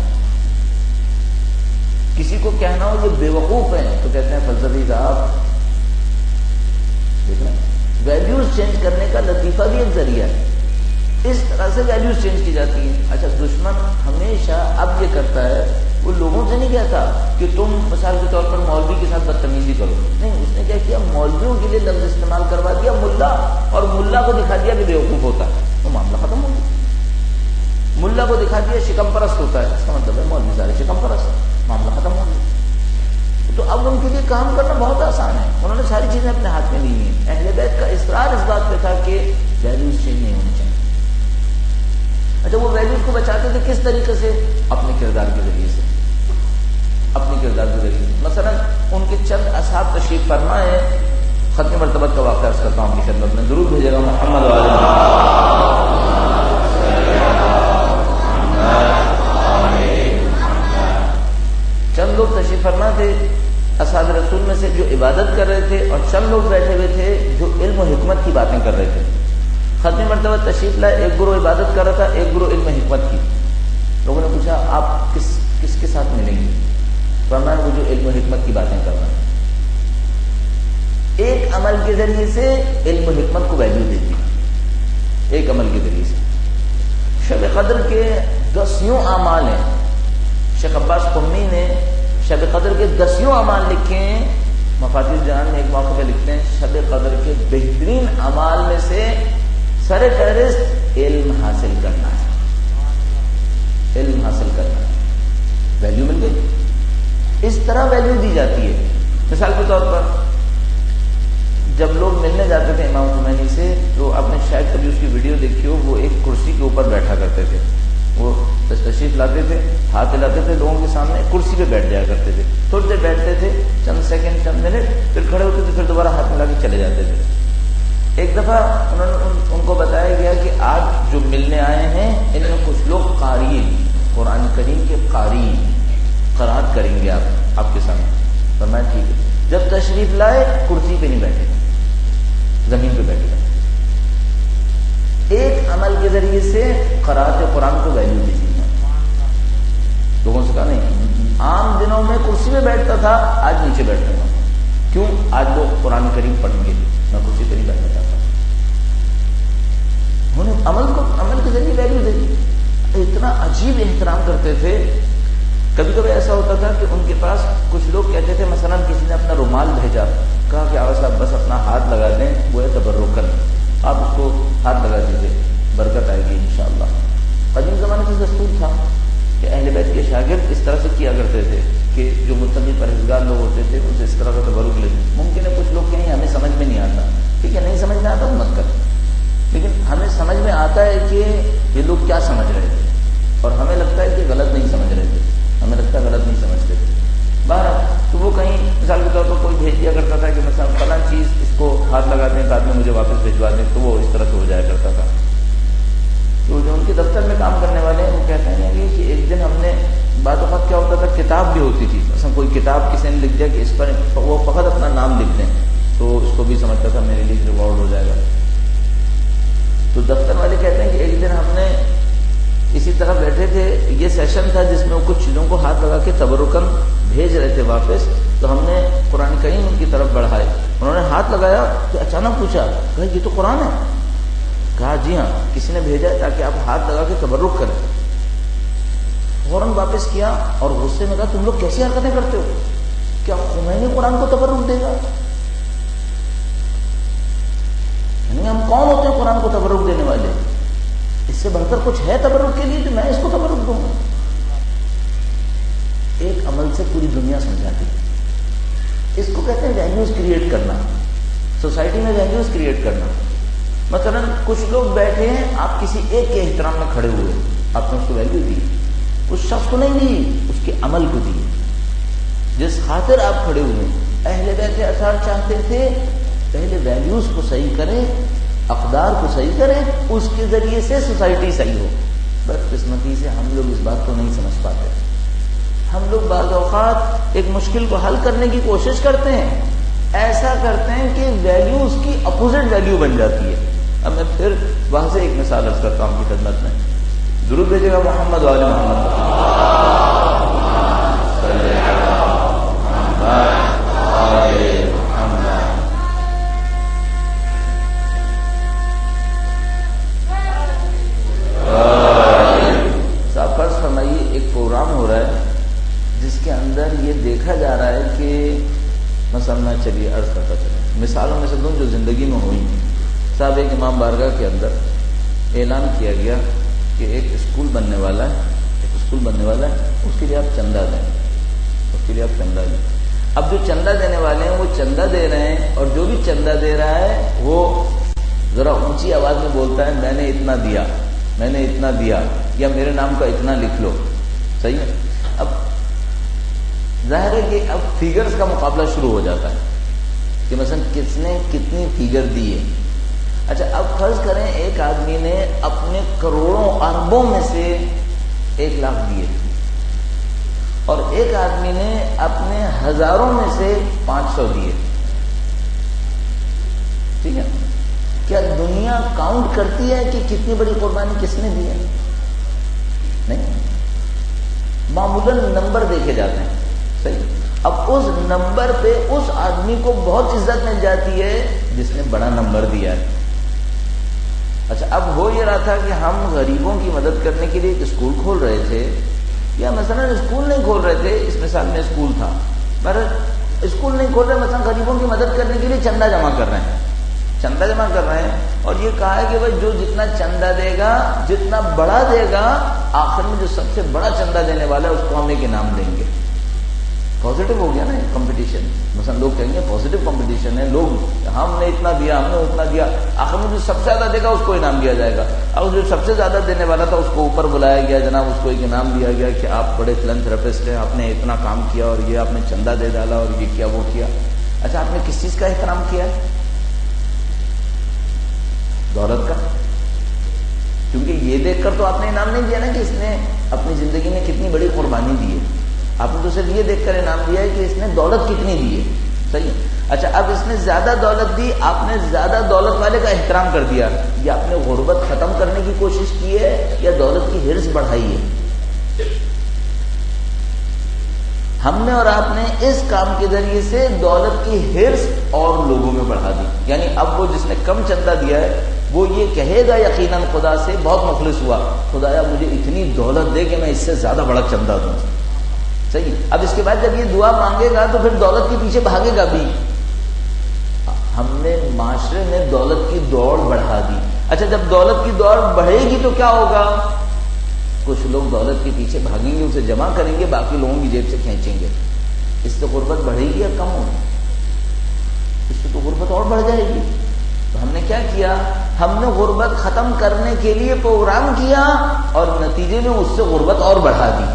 کسی کو کہنا ہو یہ بے وقوف ہے تو کہتے ہیں فلسفی صاحب. دیکھ رہے ہیں ویلیوز چینج کرنے کا لطیفہ بھی ایک ذریعہ ہے. اس طرح سے ویلیوز چینج کی جاتی ہیں. اچھا دشمن ہمیشہ اب یہ کرتا ہے، وہ لوگوں سے نہیں کہتا کہ تم مثال کے طور پر مولوی کے ساتھ بدتمیزی کرو، نہیں، اس نے کیا کیا مولویوں کے لیے لفظ استعمال کروا دیا ملا، اور ملا کو دکھا دیا کہ بیوقوف ہوتا ہے، تو معاملہ ختم ہو گیا. ملا کو دکھا دیا شکم پرست ہوتا ہے، اس کا مطلب ہے مولوی سارے شکم پرست، معاملہ ختم ہو گیا. تو اب ان کے لیے کام کرنا بہت آسان ہے، انہوں نے ساری چیزیں اپنے ہاتھ میں لی ہیں. اہل بیت کا اصرار اس بات پہ تھا کہ ویلیوز چینج نہیں ہونی چاہیے. اچھا وہ ویلیوز کو بچاتے تھے کس طریقے سے؟ اپنے کردار کے ذریعے سے، اپنے کردار کے ذریعے. مثلا ان کے چند اصحاب تشریف فرما ہے، ختم مرتبہ کا واقعہ عرض کرتا ہوں آپ کی خدمت میں. درود بھیجے گا محمد وعلی چند لوگ تشریف فرما تھے اصحاب رسول میں سے جو عبادت کر رہے تھے، اور چند لوگ بیٹھے ہوئے تھے جو علم و حکمت کی باتیں کر رہے تھے. ختم مرتبہ تشریف لائے، ایک گروہ عبادت کر رہا تھا، ایک گروہ علم و حکمت کی. لوگوں نے پوچھا آپ کس کے ساتھ ملیں گے؟ فرمایا وہ جو علم و حکمت کی باتیں کر رہا ہے. ایک عمل کے ذریعے سے علم و حکمت کو ویلیو دیتی ہے، ایک عمل کے ذریعے سے. شب قدر کے 10 اعمال ہیں. شیخ عباس قمی نے شب قدر کے 10 اعمال لکھے ہیں. مفاتیح جہان میں ایک موقع پہ لکھتے ہیں شب قدر کے بہترین اعمال میں سے سر فہرست علم حاصل کرنا ہے. علم حاصل کرنا ہے، ویلیو مل گئی. اس طرح ویلیو دی جاتی ہے. مثال کے طور پر جب لوگ ملنے جاتے تھے امام خمینی سے تو آپ نے شاید کبھی اس کی ویڈیو دیکھی ہو، وہ ایک کرسی کے اوپر بیٹھا کرتے تھے. وہ تشریف لاتے تھے، ہاتھ ہلاتے تھے لوگوں کے سامنے، کرسی پہ بیٹھ جایا کرتے تھے. تھوڑی دیر بیٹھتے تھے، چند سیکنڈ چند منٹ، پھر کھڑے ہوتے تھے، پھر دوبارہ ہاتھ ملا کے چلے جاتے تھے. ایک دفعہ انہوں نے ان کو بتایا گیا کہ آج جو ملنے آئے ہیں ان میں کچھ لوگ قاری، قرآن کریم کے قاری، قرات کریں گے آپ کے سامنے. فرمایا ٹھیک ہے. جب تشریف لائے کرسی پہ نہیں بیٹھے، زمین پہ بیٹھے. ایک عمل کے ذریعے سے قرات قرآن کو ویلیو دی تھی. لوگوں سے کہا نہیں، عام دنوں میں کرسی پہ بیٹھتا تھا، آج نیچے بیٹھوں گا. کیوں؟ آج لوگ قرآن کریم پڑھیں گے، میں کرسی پہ نہیں بیٹھنا چاہتا. انہوں نے عمل کے ذریعے ویلیو دے دی. اتنا عجیب احترام کرتے تھے. کبھی کبھی ایسا ہوتا تھا کہ ان کے پاس کچھ لوگ کہتے تھے، مثلا کسی نے اپنا رومال بھیجا، کہا کہ آغا صاحب بس اپنا ہاتھ لگا دیں، وہ ہے تبرکن، آپ اس کو ہاتھ لگا دیجیے، برکت آئے گی انشاءاللہ. قدیم زمانے سے دستور تھا کہ اہل بیت کے شاگرد اس طرح سے کیا کرتے تھے کہ جو متقی پرہیزگار لوگ ہوتے تھے ان سے اس طرح کا تبرک لیتے. ممکن ہے کچھ لوگ کہیں ہمیں سمجھ میں نہیں آتا، ٹھیک ہے، نہیں سمجھ میں آتا مت کر، لیکن ہمیں سمجھ میں آتا ہے کہ یہ لوگ کیا سمجھ رہے تھے اور ہمیں لگتا ہے کہ غلط نہیں سمجھ رہے تھے، ہمیں لگتا ہے غلط نہیں سمجھتے تھے. بہرحال تو وہ کہیں مثال کے طور پر کوئی بھیج دیا کرتا تھا کہ مثلا فلاں چیز اس کو ہاتھ لگاتے ہیں بعد میں مجھے واپس بھجوا دیں، تو وہ اس طرح سے ہو جایا کرتا تھا. تو جو ان کے دفتر میں کام کرنے والے ہیں وہ کہتے ہیں کہ ایک دن ہم نے بعض اوقات کیا ہوتا تھا کتاب بھی ہوتی تھی، مثلا کوئی کتاب کسی نے لکھ دیا کہ اس پر وہ فقط اپنا نام لکھ دیں، تو اس کو بھی سمجھتا تھا میرے لیے ریوارڈ ہو جائے گا. تو دفتر والے کہتے ہیں کہ ایک دن ہم نے اسی طرح بیٹھے تھے، یہ سیشن تھا جس میں وہ کچھ چیزوں کو ہاتھ لگا کے تبرکن بھیج رہے تھے واپس، تو ہم نے قرآن کریم ان کی طرف بڑھائے. انہوں نے ہاتھ لگایا تو اچانک پوچھا کہ یہ تو قرآن ہے. کہا جی ہاں کسی نے بھیجا ہے تاکہ آپ ہاتھ لگا کے تبرک کریں. فوراً واپس کیا اور غصے میں کہا تم لوگ کیسی حرکتیں کرتے ہو، کیا خمینی قرآن کو تبرک دے گا؟ یعنی ہم کون ہوتے ہیں قرآن کو تبرک دینے والے؟ اس سے بڑھ کر کچھ ہے تبرک کے لیے کہ میں اس کو تبرک دوں گا؟ ایک عمل سے پوری دنیا سمجھاتی ہے. اس کو کہتے ہیں ویلیوز کریٹ کرنا، سوسائٹی میں ویلیوز کریٹ کرنا. مثلا کچھ لوگ بیٹھے ہیں، آپ کسی ایک کے احترام میں کھڑے ہوئے، آپ نے اس کو ویلیو دی، اس شخص کو نہیں دی، اس کے عمل کو دی. جس خاطر آپ کھڑے ہوئے، اہل بیت اثار چاہتے تھے پہلے ویلیوز کو صحیح کریں، اقدار کو صحیح کریں، اس کے ذریعے سے سوسائٹی صحیح ہو. بدقسمتی سے ہم لوگ اس بات کو نہیں سمجھ پاتے. ہم لوگ بعض اوقات ایک مشکل کو حل کرنے کی کوشش کرتے ہیں، ایسا کرتے ہیں کہ ویلیو اس کی اپوزٹ ویلیو بن جاتی ہے. اب میں پھر وہاں سے ایک مثال عرض کرتا ہوں کی خدمت میں. درود بھیجے گا محمد وآل محمد. صاحب فرض فرمائیے ایک پروگرام ہو رہا ہے جس کے اندر یہ دیکھا جا رہا ہے کہ مثلا میں چلیے عرض کرتا چلیں مثالوں میں سے دوں جو زندگی میں ہوئی. صاحب ایک امام بارگاہ کے اندر اعلان کیا گیا کہ ایک اسکول بننے والا ہے، اس کے لیے آپ چندہ دیں. اب جو چندہ دینے والے ہیں وہ چندہ دے رہے ہیں، اور جو بھی چندہ دے رہا ہے وہ ذرا اونچی آواز میں بولتا ہے میں نے اتنا دیا یا میرے نام کا اتنا لکھ لو. صحیح ہے. اب ظاہر ہے کہ اب فیگرز کا مقابلہ شروع ہو جاتا ہے کہ مثلا کس نے کتنی فیگر دی ہے. اچھا اب فرض کریں ایک آدمی نے اپنے کروڑوں اربوں میں سے 1 لاکھ دیے، اور ایک آدمی نے اپنے ہزاروں میں سے 500 دیے. ٹھیک ہے. کیا دنیا کاؤنٹ کرتی ہے کہ کتنی بڑی قربانی کس نے دی ہے؟ نہیں. معمولاً نمبر دیکھے جاتے ہیں. صحیح. اب اس نمبر پہ اس آدمی کو بہت عزت مل جاتی ہے جس نے بڑا نمبر دیا ہے. اچھا اب ہو یہ رہا تھا کہ ہم غریبوں کی مدد کرنے کے لیے ایک اسکول کھول رہے تھے، یا مثلا اسکول نہیں کھول رہے تھے، اس مثال میں اسکول تھا، پر اسکول نہیں کھول رہے، مثلا غریبوں کی مدد کرنے کے لیے چندہ جمع کر رہے ہیں، اور یہ کہا ہے کہ بھائی جو جتنا چندہ دے گا، جتنا بڑا دے گا، آخر میں جو سب سے بڑا چندہ دینے والا ہے اس کو ہم ایک انعام دیں گے. پازیٹو ہو گیا نا کمپٹیشن. مثلا لوگ کہیں گے پازیٹو کمپٹیشن ہے، لوگ ہم نے اتنا دیا، ہم نے اتنا دیا، آخر میں جو سب سے زیادہ دے گا اس کو انعام دیا جائے گا. اور جو سب سے زیادہ دینے والا تھا اس کو اوپر بلایا گیا، جناب اس کو ایک انعام دیا گیا کہ آپ بڑے فلنتھراپسٹ ہیں، آپ نے اتنا کام کیا، اور یہ آپ نے چندہ دے ڈالا، اور یہ کیا وہ کیا. اچھا آپ نے کس چیز کا احترام کیا ہے؟ دولت کا. کیونکہ یہ دیکھ کر تو آپ نے انعام نہیں دیا نا کہ اس نے اپنی زندگی میں کتنی بڑی قربانی دی ہے. آپ نے تو صرف یہ دیکھ کر انعام دیا ہے کہ اس نے دولت کتنی دی ہے. صحیح. اچھا اب اس نے زیادہ دولت دی، آپ نے زیادہ دولت والے کا احترام کر دیا، یا آپ نے غربت ختم کرنے کی کوشش کی ہے یا دولت کی ہرس بڑھائی ہے؟ ہم نے اور آپ نے اس کام کے ذریعے سے دولت کی ہرس اور لوگوں میں بڑھا دی. یعنی اب وہ جس نے کم چندہ دیا ہے وہ یہ کہے گا یقیناً خدا سے، بہت مخلص ہوا، خدایا مجھے اتنی دولت دے کہ میں اس سے زیادہ بڑا چندہ دوں. صحیح. اب اس کے بعد جب یہ دعا مانگے گا تو پھر دولت کے پیچھے بھاگے گا بھی. ہم نے معاشرے میں دولت کی دوڑ بڑھا دی. اچھا جب دولت کی دوڑ بڑھے گی تو کیا ہوگا؟ کچھ لوگ دولت کے پیچھے بھاگیں گے، اسے جمع کریں گے، باقی لوگوں کی جیب سے کھینچیں گے. اس سے غربت بڑھے گی یا کم ہوگی؟ اس سے تو غربت اور بڑھ جائے گی. تو ہم نے کیا کیا؟ ہم نے غربت ختم کرنے کے لیے پروگرام کیا اور نتیجے میں اس سے غربت اور بڑھا دی.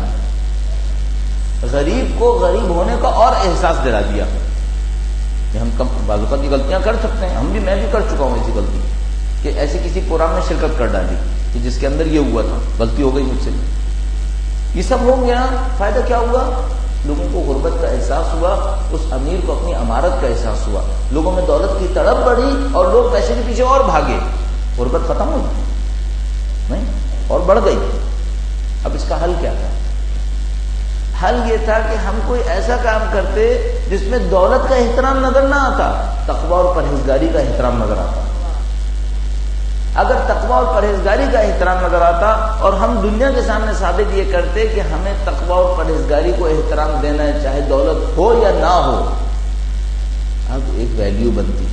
غریب کو غریب ہونے کا اور احساس دلا دیا. ہم بعض اوقات کی غلطیاں کر سکتے ہیں, میں بھی کر چکا ہوں ایسی غلطی کہ ایسے کسی پروگرام میں شرکت کر ڈالی کہ جس کے اندر یہ ہوا تھا, غلطی ہو گئی مجھ سے. یہ سب ہو گیا, فائدہ کیا ہوا؟ لوگوں کو غربت کا احساس ہوا, اس امیر کو اپنی امارت کا احساس ہوا, لوگوں میں دولت کی تڑپ بڑھی اور لوگ پیسے کے پیچھے اور بھاگے. غربت ختم ہوئی نہیں اور بڑھ گئی. اب اس کا حل کیا تھا؟ حل یہ تھا کہ ہم کوئی ایسا کام کرتے جس میں دولت کا احترام نظر نہ آتا, تقویٰ اور پرہیزگاری کا احترام نظر آتا. اگر تقویٰ اور پرہیزگاری کا احترام نظر آتا اور ہم دنیا کے سامنے ثابت یہ کرتے کہ ہمیں تقویٰ اور پرہیزگاری کو احترام دینا ہے چاہے دولت ہو یا نہ ہو, اب ایک ویلیو بنتی.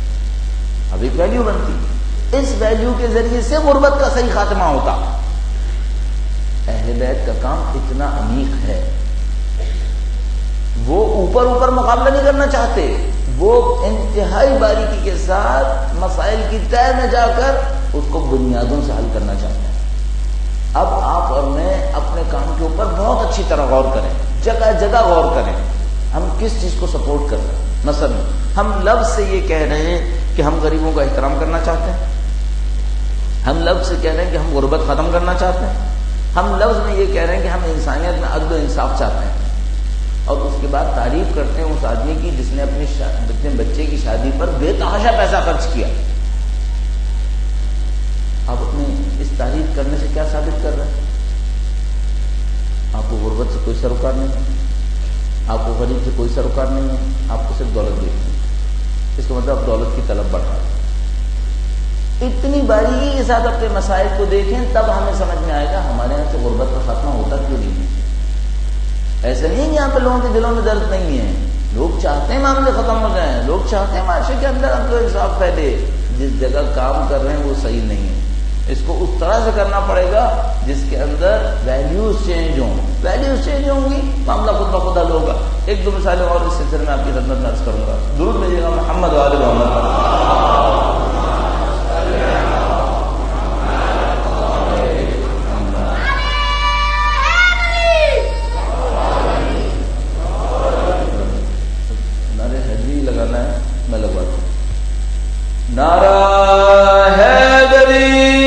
اس ویلیو کے ذریعے سے غربت کا صحیح خاتمہ ہوتا. اہل بیت کا کام اتنا عمیق ہے, وہ اوپر مقابلہ نہیں کرنا چاہتے, وہ انتہائی باریکی کے ساتھ مسائل کی تہ میں جا کر اس کو بنیادوں سے حل کرنا چاہتے ہیں. اب آپ اور میں اپنے کام کے اوپر بہت اچھی طرح غور کریں, جگہ جگہ غور کریں ہم کس چیز کو سپورٹ کر رہے ہیں. مثلا ہم لفظ سے یہ کہہ رہے ہیں کہ ہم غریبوں کا احترام کرنا چاہتے ہیں, ہم لفظ سے کہہ رہے ہیں کہ ہم غربت ختم کرنا چاہتے ہیں, ہم لفظ میں یہ کہہ رہے ہیں کہ ہم انسانیت میں عدل و انصاف چاہتے ہیں, اور اس کے بعد تعریف کرتے ہیں اس آدمی کی جس نے اپنے بچے کی شادی پر بے تحاشا پیسہ خرچ کیا. آپ اپنے اس تعریف کرنے سے کیا ثابت کر رہے ہیں؟ آپ کو غربت سے کوئی سروکار نہیں ہے, آپ کو غریب سے کوئی سروکار نہیں ہے, آپ کو صرف دولت دیکھنی ہے. اس کا مطلب دولت کی طلب بڑھا ہے. اتنی باریکی کے ساتھ اپنے مسائل کو دیکھیں تب ہمیں سمجھ میں آئے گا ہمارے یہاں سے غربت کا خاتمہ ہوتا کیوں نہیں. ایسا نہیں ہے یہاں پہ لوگوں کے دلوں میں درد نہیں ہے, لوگ چاہتے ہیں معاملے ختم ہو جائیں, لوگ چاہتے ہیں معاشرے کے اندر عدل و انصاف پھیلے. جس جگہ کام کر رہے ہیں وہ صحیح نہیں ہے, اس کو اس طرح سے کرنا پڑے گا جس کے اندر ویلیوز چینج ہوں. ویلیوز چینج ہوں گی, معاملہ خود بخود حل ہوگا. ایک دو مثالیں اور اس سلسلے میں آپ کی خدمت میں عرض کروں گا. درود بھیجیے گا محمد و آل محمد. نعرہ حیدری.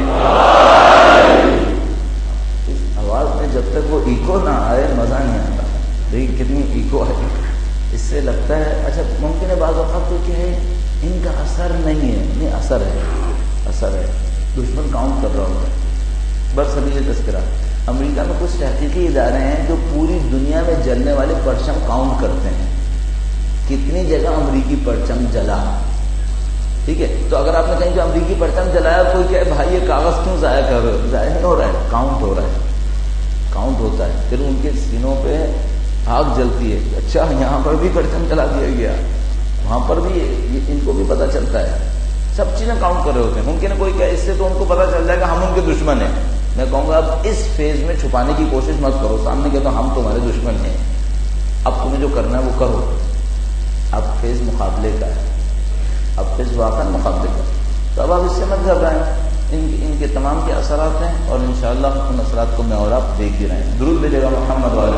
اس آواز میں جب تک وہ ایکو نہ آئے مزہ نہیں آتا. دیکھیں کتنی ایکو ہے, اس سے لگتا ہے اچھا ممکن ہے بعض اوقات تو کیا ہے ان کا اثر نہیں ہے. نہیں, اثر ہے. دشمن کاؤنٹ کر رہا ہوتا ہے. بس ابھی یہ تذکرہ, امریکہ میں کچھ تحقیقی ادارے ہیں جو پوری دنیا میں جلنے والے پرچم کاؤنٹ کرتے ہیں, کتنی جگہ امریکی پرچم جلا. ٹھیک ہے, تو اگر آپ نے کہیں کہ امریکی پرچم جلایا, کوئی کہے بھائی یہ کاغذ کیوں ضائع کر رہے ہو؟ ضائع نہیں ہو رہا ہے, کاؤنٹ ہو رہا ہے. کاؤنٹ ہوتا ہے, پھر ان کے سینوں پہ آگ جلتی ہے. اچھا یہاں پر بھی پرچم جلا دیا گیا, وہاں پر بھی, ان کو بھی پتہ چلتا ہے. سب چیزیں کاؤنٹ کر رہے ہوتے ہیں. ممکن ہے کوئی کہ اس سے تو ان کو پتہ چل جائے گا ہم ان کے دشمن ہیں. میں کہوں گا اب اس فیز میں چھپانے کی کوشش مت کرو, سامنے کہتا ہوں ہم تمہارے دشمن ہیں, اب تمہیں جو کرنا ہے وہ کرو. اب فیز مقابلے کا ہے, اب فیز واقعا مقابلے کا. تو اب آپ اس سے مت گھبرائیں, ان کے تمام کے اثرات ہیں اور انشاءاللہ ان اثرات کو میں اور آپ دیکھ بھی رہے ہیں. درود بھیجے گا محمد والے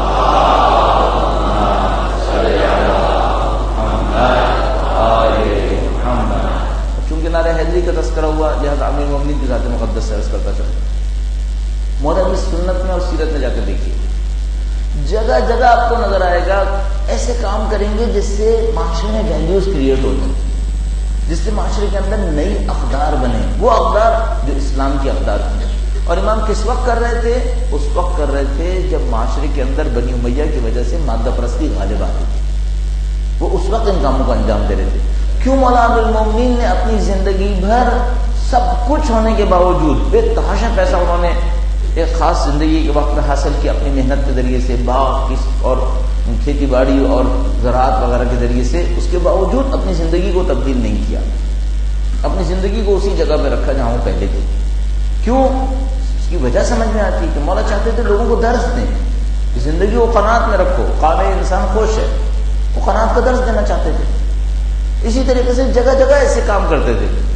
محمد. چونکہ نعرہ حیدری کا تذکرہ ہوا لہٰذا امیر المومنین کی ذات مقدس سے عرض کرتا چلوں. محترم سنت میں اور سیرت میں جا کے دیکھیے, جگہ جگہ آپ کو نظر آئے گا ایسے کام کریں گے جس سے معاشرے میں ویلیوز کریٹ ہو جائیں, جس سے معاشرے کے اندر نئی اقدار بنے, وہ اقدار جو اسلام کی اقدار تھیں. اور امام کس وقت کر رہے تھے؟ اس وقت کر رہے تھے جب معاشرے کے اندر بنی امیہ کی وجہ سے مادہ پرستی غالب آ رہی تھی. وہ اس وقت ان کاموں کو انجام دے رہے تھے. کیوں مولا امیر المومنین نے اپنی زندگی بھر سب کچھ ہونے کے باوجود بے تحاشا پیسہ انہوں نے ایک خاص زندگی کے وقت میں حاصل کیا, اپنی محنت کے ذریعے سے, باغ اور کھیتی باڑی اور زراعت وغیرہ کے ذریعے سے, اس کے باوجود اپنی زندگی کو تبدیل نہیں کیا, اپنی زندگی کو اسی جگہ پہ رکھا جہاں وہ پہلے تھے. کیوں؟ اس کی وجہ سمجھ میں آتی ہے کہ مولا چاہتے تھے لوگوں کو درس دیں کہ زندگی کو قناعت میں رکھو, قانع انسان خوش ہے, وہ قناعت کا درس دینا چاہتے تھے. اسی طریقے سے جگہ جگہ ایسے کام کرتے تھے.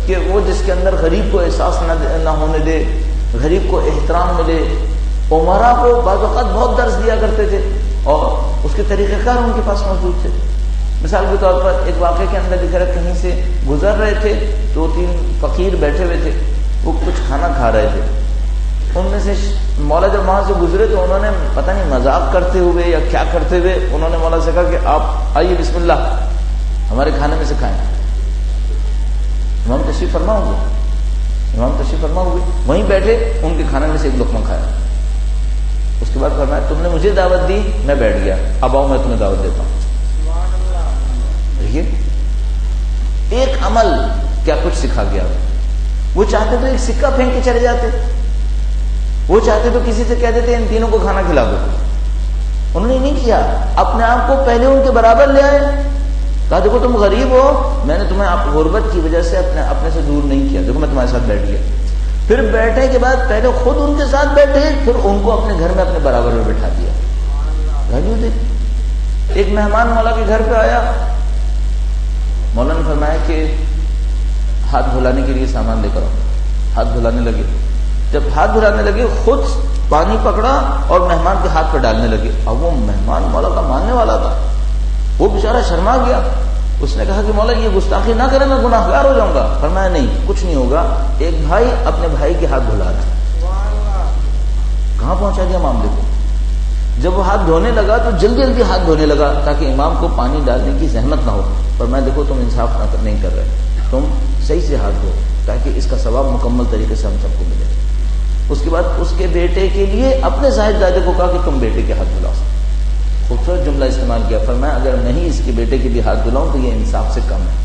کہ وہ جس کے اندر غریب کو احساس نہ ہونے دے، غریب کو احترام ملے. عمرا کو بعض اوقات بہت درس دیا کرتے تھے اور اس کے طریقہ کار ان کے پاس موجود تھے. مثال کے طور پر ایک واقعے کے اندر لکھا ہے، کہیں سے گزر رہے تھے، 2-3 فقیر بیٹھے ہوئے تھے، وہ کچھ کھانا کھا رہے تھے. ان میں سے مولا جب وہاں سے گزرے تو انہوں نے پتہ نہیں مذاق کرتے ہوئے یا کیا کرتے ہوئے انہوں نے مولا سے کہا کہ آپ آئیے بسم اللہ ہمارے کھانے میں سے کھائیں. امام تشریف فرما ہوئے وہیں بیٹھے، ان کے کھانے میں سے ایک لقمہ کھایا. اس کے بعد فرمایا تم نے مجھے دعوت دی، میں بیٹھ گیا، اب آؤ میں تمہیں دعوت دیتا ہوں. دیکھیے ایک عمل کیا کچھ سکھا گیا. وہ چاہتے تو ایک سکہ پھینک کے چلے جاتے، وہ چاہتے تو کسی سے کہہ دیتے ان تینوں کو کھانا کھلا دو. انہوں نے نہیں کیا، اپنے آپ کو پہلے ان کے برابر لے آئے. کہا دیکھو تم غریب ہو، میں نے تمہیں غربت کی وجہ سے اپنے سے دور نہیں کیا، دیکھو میں تمہارے ساتھ بیٹھ گیا. پھر بیٹھنے کے بعد پہلے خود ان کے ساتھ بیٹھے، پھر ان کو اپنے گھر میں اپنے برابر میں بٹھا دیا. ویلیو دے. ایک مہمان مولا کے گھر پہ آیا، مولا نے فرمایا کہ ہاتھ دھلانے کے لیے سامان لے کر آؤ. ہاتھ دھلانے لگے. جب ہاتھ دھلانے لگے خود پانی پکڑا اور مہمان کے ہاتھ پہ ڈالنے لگے. اب وہ مہمان مولا کا ماننے والا تھا، وہ بیچارہ شرما گیا. اس نے کہا کہ مولا یہ گستاخی نہ کرے، میں گناہ گار ہو جاؤں گا. فرمایا نہیں کچھ نہیں ہوگا، ایک بھائی اپنے بھائی کے ہاتھ دھلا رہا. کہاں پہنچا دیا معاملے کو. جب وہ ہاتھ دھونے لگا تو جلدی جلدی ہاتھ دھونے لگا تاکہ امام کو پانی ڈالنے کی زحمت نہ ہو. فرمایا دیکھو تم انصاف نہیں کر رہے، تم صحیح سے ہاتھ دھو تاکہ اس کا ثواب مکمل طریقے سے ہم سب کو ملے. اس کے بعد اس کے بیٹے کے لیے اپنے صاحبزادے کو کہا کہ تم بیٹے کے ہاتھ دھلاؤ. خوبصورت جملہ استعمال کیا. فرمایا اگر میں ہی اس کے بیٹے کے لیے ہاتھ دھلاؤں تو یہ انصاف سے کم ہے.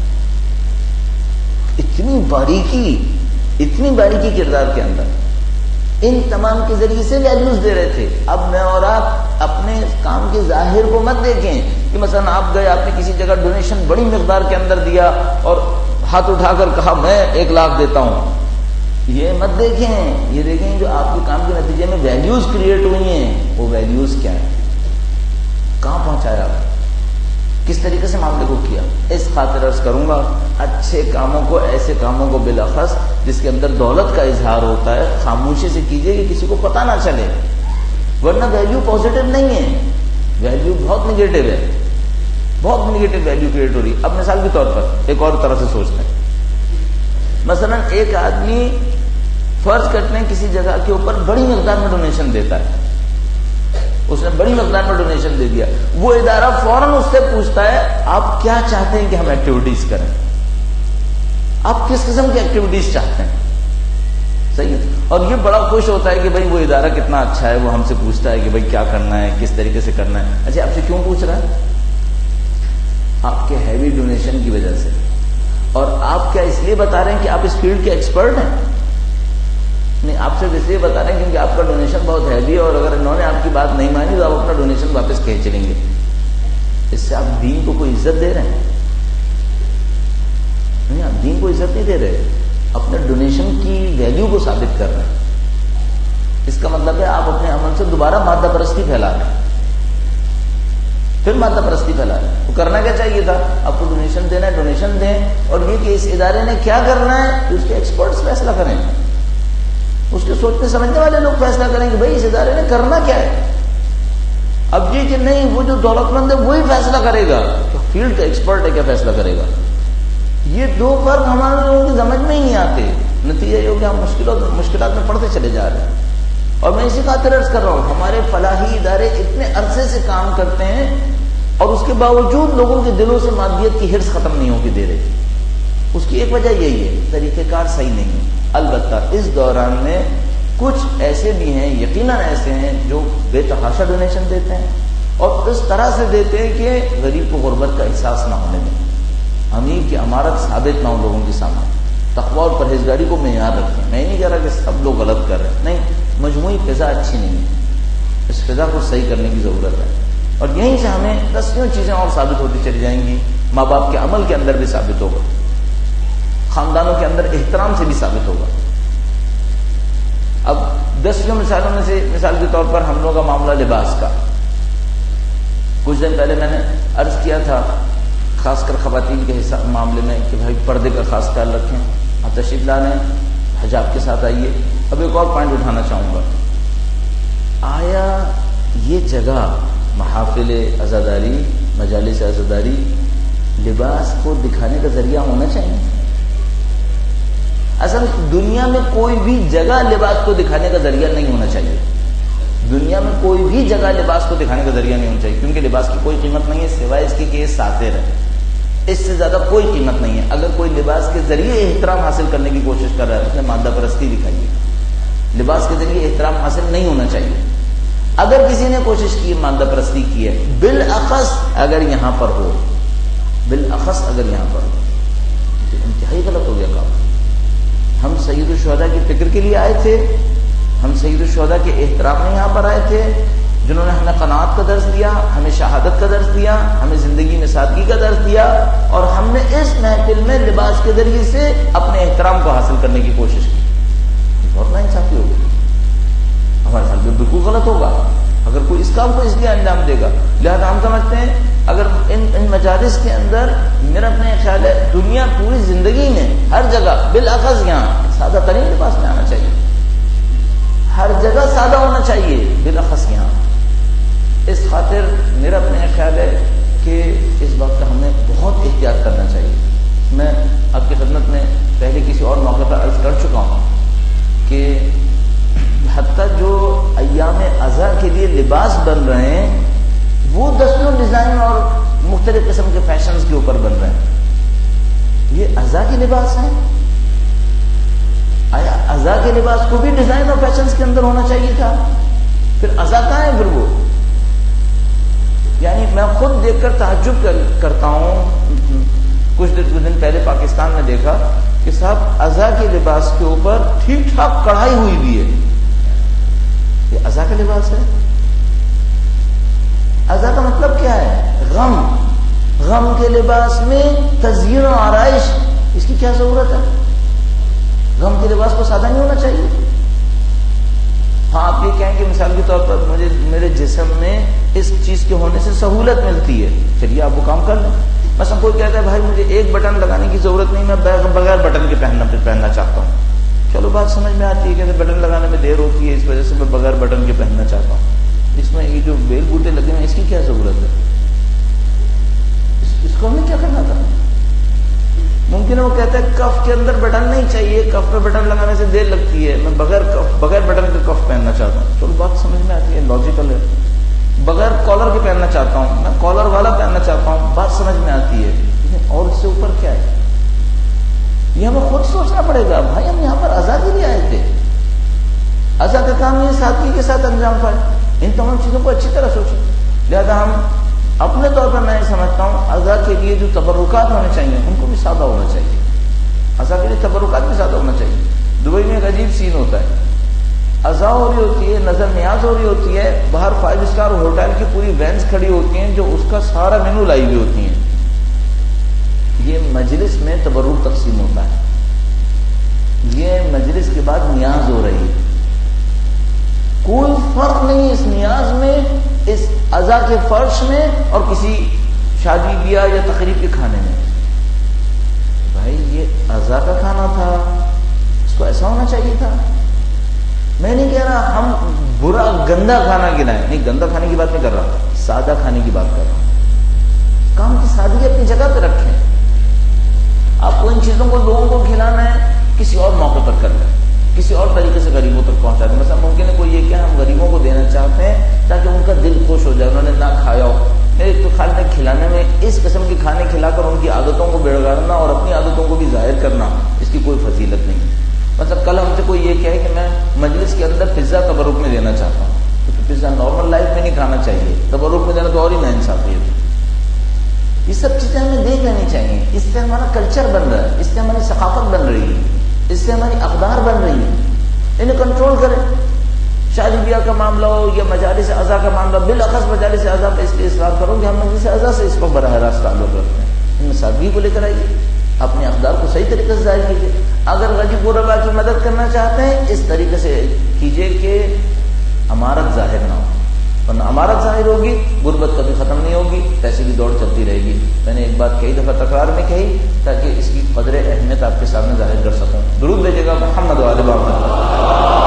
اتنی باریکی کردار کے اندر ان تمام کے ذریعے سے ویلیوز دے رہے تھے. اب میں اور آپ اپنے کام کے ظاہر کو مت دیکھیں کہ مثلا آپ گئے، آپ نے کسی جگہ ڈونیشن بڑی مقدار کے اندر دیا اور ہاتھ اٹھا کر کہا میں 1 لاکھ دیتا ہوں. یہ مت دیکھیں، یہ دیکھیں جو آپ کے کام کے نتیجے میں ویلیوز کریٹ ہوئی ہیں، وہ ویلیوز کیا ہیں، کہاں پہنچایا، کس طریقے سے معاملے کو کیا. اس خاطر عرض کروں گا اچھے کاموں کو، ایسے کاموں کو بالاخص جس کے اندر دولت کا اظہار ہوتا ہے، خاموشی سے کیجئے کہ کسی کو پتہ نہ چلے، ورنہ ویلیو پازیٹیو نہیں ہے، ویلیو بہت نگیٹو ہے، بہت نگیٹو ویلیو کریٹ ہو رہی. اب مثال کے طور پر ایک اور طرح سے سوچتے ہیں. مثلا ایک آدمی فرض کرتے ہیں کسی جگہ کے اوپر بڑی مقدار میں ڈونیشن دیتا ہے، اس نے بڑی مقدار میں ڈونیشن دے دیا. وہ ادارہ فوراً اس سے پوچھتا ہے آپ کیا چاہتے ہیں کہ ہم ایکٹیویٹیز کریں، آپ کس قسم کی ایکٹیویٹیز چاہتے ہیں. صحیح ہے. اور یہ بڑا خوش ہوتا ہے کہ بھائی وہ ادارہ کتنا اچھا ہے، وہ ہم سے پوچھتا ہے کہ بھائی کیا کرنا ہے، کس طریقے سے کرنا ہے. اچھا آپ سے کیوں پوچھ رہا ہے؟ آپ کے ہیوی ڈونیشن کی وجہ سے. اور آپ کیا اس لیے بتا رہے ہیں کہ آپ اس فیلڈ کے ایکسپرٹ ہیں؟ نہیں، آپ صرف اس لیے بتا رہے ہیں کیونکہ آپ کا ڈونیشن بہت ہیوی ہے اور اگر انہوں نے آپ کی بات نہیں مانی تو آپ اپنا ڈونیشن واپس کھینچ لیں گے. اس سے آپ دین کو کوئی عزت دے رہے ہیں؟ نہیں، آپ دین کو عزت نہیں دے رہے، اپنے ڈونیشن کی ویلیو کو ثابت کر رہے ہیں. اس کا مطلب ہے آپ اپنے عمل سے دوبارہ مادہ پرستی پھیلا رہے ہیں، پھر مادہ پرستی پھیلا رہے ہیں. وہ کرنا کیا چاہیے تھا؟ آپ کو ڈونیشن دینا ہے، ڈونیشن دیں، اور یہ کہ اس ادارے نے کیا کرنا ہے اس کے ایکسپرٹس فیصلہ کریں، اس کے سوچنے سمجھنے والے لوگ فیصلہ کریں کہ بھائی اس ادارے نے کرنا کیا ہے. اب جی کہ نہیں، وہ جو دولت مند ہے وہی فیصلہ کرے گا، تو فیلڈ کا ایکسپرٹ ہے کیا فیصلہ کرے گا. یہ دو فرق ہمارے لوگوں کی سمجھ میں ہی نہیں آتے. نتیجہ یہ ہو کہ ہم مشکلات میں پڑتے چلے جا رہے ہیں. اور میں اسی خاطر عرض کر رہا ہوں ہمارے فلاحی ادارے اتنے عرصے سے کام کرتے ہیں اور اس کے باوجود لوگوں کے دلوں سے مادیت کی حرص ختم نہیں ہو کے دے رہے. اس کی ایک وجہ یہی ہے طریقہ کار صحیح نہیں ہے. البتہ اس دوران میں کچھ ایسے بھی ہیں، یقیناً ایسے ہیں جو بے تحاشا ڈونیشن دیتے ہیں اور اس طرح سے دیتے ہیں کہ غریب کو غربت کا احساس نہ ہونے دیں، امیر کی امارت ثابت نہ ہو لوگوں کے سامنے. تقویٰ اور پرہیزگاری کو معیار رکھیں. میں نہیں کہہ رہا کہ سب لوگ غلط کر رہے ہیں، نہیں، مجموعی فضا اچھی نہیں ہے، اس فضا کو صحیح کرنے کی ضرورت ہے. اور یہیں سے ہمیں دسیوں چیزیں اور ثابت ہوتی چلی جائیں گی. ماں باپ کے عمل کے اندر بھی ثابت ہوگا، خاندانوں کے اندر احترام سے بھی ثابت ہوگا. اب 10 مثالوں میں سے مثال کے طور پر ہم لوگوں کا معاملہ لباس کا. کچھ دن پہلے میں نے عرض کیا تھا خاص کر خواتین کے معاملے میں کہ بھائی پردے کا خاص خیال رکھیں. آپ تشریف لانے حجاب کے ساتھ آئیے. اب ایک اور پوائنٹ اٹھانا چاہوں گا. آیا یہ جگہ محافل عزاداری، مجالس عزاداری لباس کو دکھانے کا ذریعہ ہونا چاہیے؟ اصل دنیا میں کوئی بھی جگہ لباس کو دکھانے کا ذریعہ نہیں ہونا چاہیے. دنیا میں کوئی بھی جگہ لباس کو دکھانے کا ذریعہ نہیں ہونا چاہیے، کیونکہ لباس کی کوئی قیمت نہیں ہے سوائے اس کی کہ یہ ساتر ہے. اس سے زیادہ کوئی قیمت نہیں ہے. اگر کوئی لباس کے ذریعے احترام حاصل کرنے کی کوشش کر رہا ہے اس نے مادہ پرستی دکھائی ہے. لباس کے ذریعے احترام حاصل نہیں ہونا چاہیے. اگر کسی نے کوشش کی مادہ پرستی کی ہے، بالاخص اگر یہاں پر ہو، بالاخص اگر یہاں پر ہو، تو انتہائی غلط ہو گیا کام. ہم سید الشہداء کی فکر کے لیے آئے تھے، ہم سید الشہداء کے احترام میں یہاں پر آئے تھے، جنہوں نے ہمیں قناعت کا درس دیا، ہمیں شہادت کا درس دیا، ہمیں زندگی میں سادگی کا درس دیا، اور ہم نے اس محفل میں لباس کے ذریعے سے اپنے احترام کو حاصل کرنے کی کوشش کی. بہت ناانصافی ہوگی، ہمارے خیال میں بالکل غلط ہوگا اگر کوئی اس کام کو اس لیے انجام دے گا. لہذا ہم سمجھتے ہیں اگر ان مجالس کے اندر، میرا اپنے خیال ہے دنیا پوری زندگی میں ہر جگہ بالاخص یہاں سادہ ترین لباس میں آنا چاہیے. ہر جگہ سادہ ہونا چاہیے بالاخص یہاں. اس خاطر میرا اپنے خیال ہے کہ اس بات کا ہمیں بہت احتیاط کرنا چاہیے. میں آپ کی خدمت میں پہلے کسی اور موقع پر عرض کر چکا ہوں کہ حتیٰ جو ایام عزا کے لیے لباس بن رہے ہیں وہ دسنوں ڈیزائن اور مختلف قسم کے فیشنز کے اوپر بن رہے ہیں. یہ عزا کے لباس ہیں؟ آیا عزا کے لباس کو بھی ڈیزائن اور فیشنز کے اندر ہونا چاہیے تھا؟ پھر عزا کہاں ہے پھر وہ؟ یعنی میں خود دیکھ کر تعجب کرتا ہوں. کچھ دن پہلے پاکستان میں دیکھا کہ صاحب عزا کے لباس کے اوپر ٹھیک ٹھاک کڑھائی ہوئی بھی ہے. یہ عزا کا لباس ہے؟ عزا کا مطلب کیا ہے؟ غم. غم کے لباس میں تزیین و آرائش، اس کی کیا ضرورت ہے؟ غم کے لباس کو سادہ نہیں ہونا چاہیے. ہاں آپ یہ کہیں کہ مثال کے طور پر مجھے میرے جسم میں اس چیز کے ہونے سے سہولت ملتی ہے، چلیے آپ وہ کام کر لیں. مثلا کوئی کہتا ہے بھائی مجھے ایک بٹن لگانے کی ضرورت نہیں، میں بغیر بٹن کے پہننا چاہتا ہوں. چلو بات سمجھ میں آتی ہے کہ بٹن لگانے میں دیر ہوتی ہے، اس وجہ سے میں بغیر بٹن کے پہننا چاہتا ہوں. اس میں یہ جو بیل بوٹے لگے ہیں اس کی کیا ضرورت ہے؟ اس کو ہم نے کیا کرنا تھا؟ ممکن ہے وہ کہتا ہے کف کے اندر بٹن نہیں چاہیے، کف پہ بٹن لگانے سے دیر لگتی ہے، میں بغیر بٹن کے کف پہننا چاہتا ہوں. چلو بات سمجھ میں آتی ہے، لاجیکل ہے. بغیر کالر کے پہننا چاہتا ہوں، میں کالر والا پہننا چاہتا ہوں، بات سمجھ میں آتی ہے. اور اس سے اوپر کیا ہے؟ یہ ہمیں خود سوچنا پڑے گا. بھائی ہم یہاں پر عزا کے لیے آئے تھے، عزا کا کام یہ سادگی کے ساتھ انجام پائے. ان تمام چیزوں کو اچھی طرح سوچیں. لہذا ہم اپنے طور پر میں سمجھتا ہوں عزا کے لیے جو تبرکات ہونے چاہیے ان کو بھی سادہ ہونا چاہیے. عزا کے لیے تبرکات بھی سادہ ہونا چاہیے. دبئی میں ایک عجیب سین ہوتا ہے، عزا ہو رہی ہوتی ہے، نظر نیاز ہو رہی ہوتی ہے، باہر 5 اسٹار ہوٹل کی پوری وینس کھڑی ہوتی ہیں جو اس کا سارا مینو لائی ہوئی ہوتی ہیں. یہ مجلس میں تبرک تقسیم ہوتا ہے، یہ مجلس کے بعد نیاز ہو رہی ہے. کوئی فرق نہیں اس نیاز میں، اس عزا کے فرش میں اور کسی شادی بیاہ یا تقریب کے کھانے میں. بھائی یہ عزا کا کھانا تھا، اس کو ایسا ہونا چاہیے تھا. میں نہیں کہہ رہا ہم برا گندا کھانا گنائیں، نہیں، گندا کھانے کی بات نہیں کر رہا، سادہ کھانے کی بات کر رہا ہوں. کام کی سادگی اپنی جگہ پہ رکھیں. آپ کو ان چیزوں کو لوگوں کو کھلانا ہے کسی اور موقع پر کر لیں، کسی اور طریقے سے غریبوں تک پہنچا دیں. مثلا ممکن ہے کوئی یہ کہ ہم غریبوں کو دینا چاہتے ہیں تاکہ ان کا دل خوش ہو جائے، انہوں نے نہ کھایا ہو. میرے تو خیال میں کھلانے میں اس قسم کے کھانے کھلا کر ان کی عادتوں کو بگاڑنا اور اپنی عادتوں کو بھی ظاہر کرنا، اس کی کوئی فضیلت نہیں. مطلب کل ہم سے کوئی یہ کہے کہ میں مجلس کے اندر پزا تبرک میں دینا چاہتا ہوں، تو پزا نارمل لائف میں نہیں کھانا چاہیے، تبرک میں دینا تو اور ہی ناانصافی ہے. یہ سب چیزیں ہمیں دیکھ لینی چاہیے. اس سے ہمارا کلچر بن رہا ہے، اس سے ہماری ثقافت بن رہی ہے، اس سے ہماری اقدار بن رہی ہے. انہیں کنٹرول کریں. شادی بیاہ کا معاملہ ہو یا مجالس عزا کا معاملہ، بالاخص مجالس عزا پہ اس لیے اصرار کروں کہ ہم مجلس عزا سے اس کو براہ راست تعلق رکھتے ہیں. ان میں سادگی کو لے کر آئیے، اپنے اقدار کو صحیح طریقے سے ظاہر کیجیے. اگر غریب غربا کی مدد کرنا چاہتے ہیں اس طریقے سے کیجیے کہ امارت ظاہر نہ ہو، ورنہ امارت ظاہر ہوگی غربت کبھی ختم نہیں ہوگی، پیسے کی دوڑ چلتی رہے گی. میں نے ایک بات کئی دفعہ تکرار میں کہی تاکہ اس کی قدر اہمیت آپ کے سامنے ظاہر کر سکوں. درود بھیجیے گا محمد وآل محمد.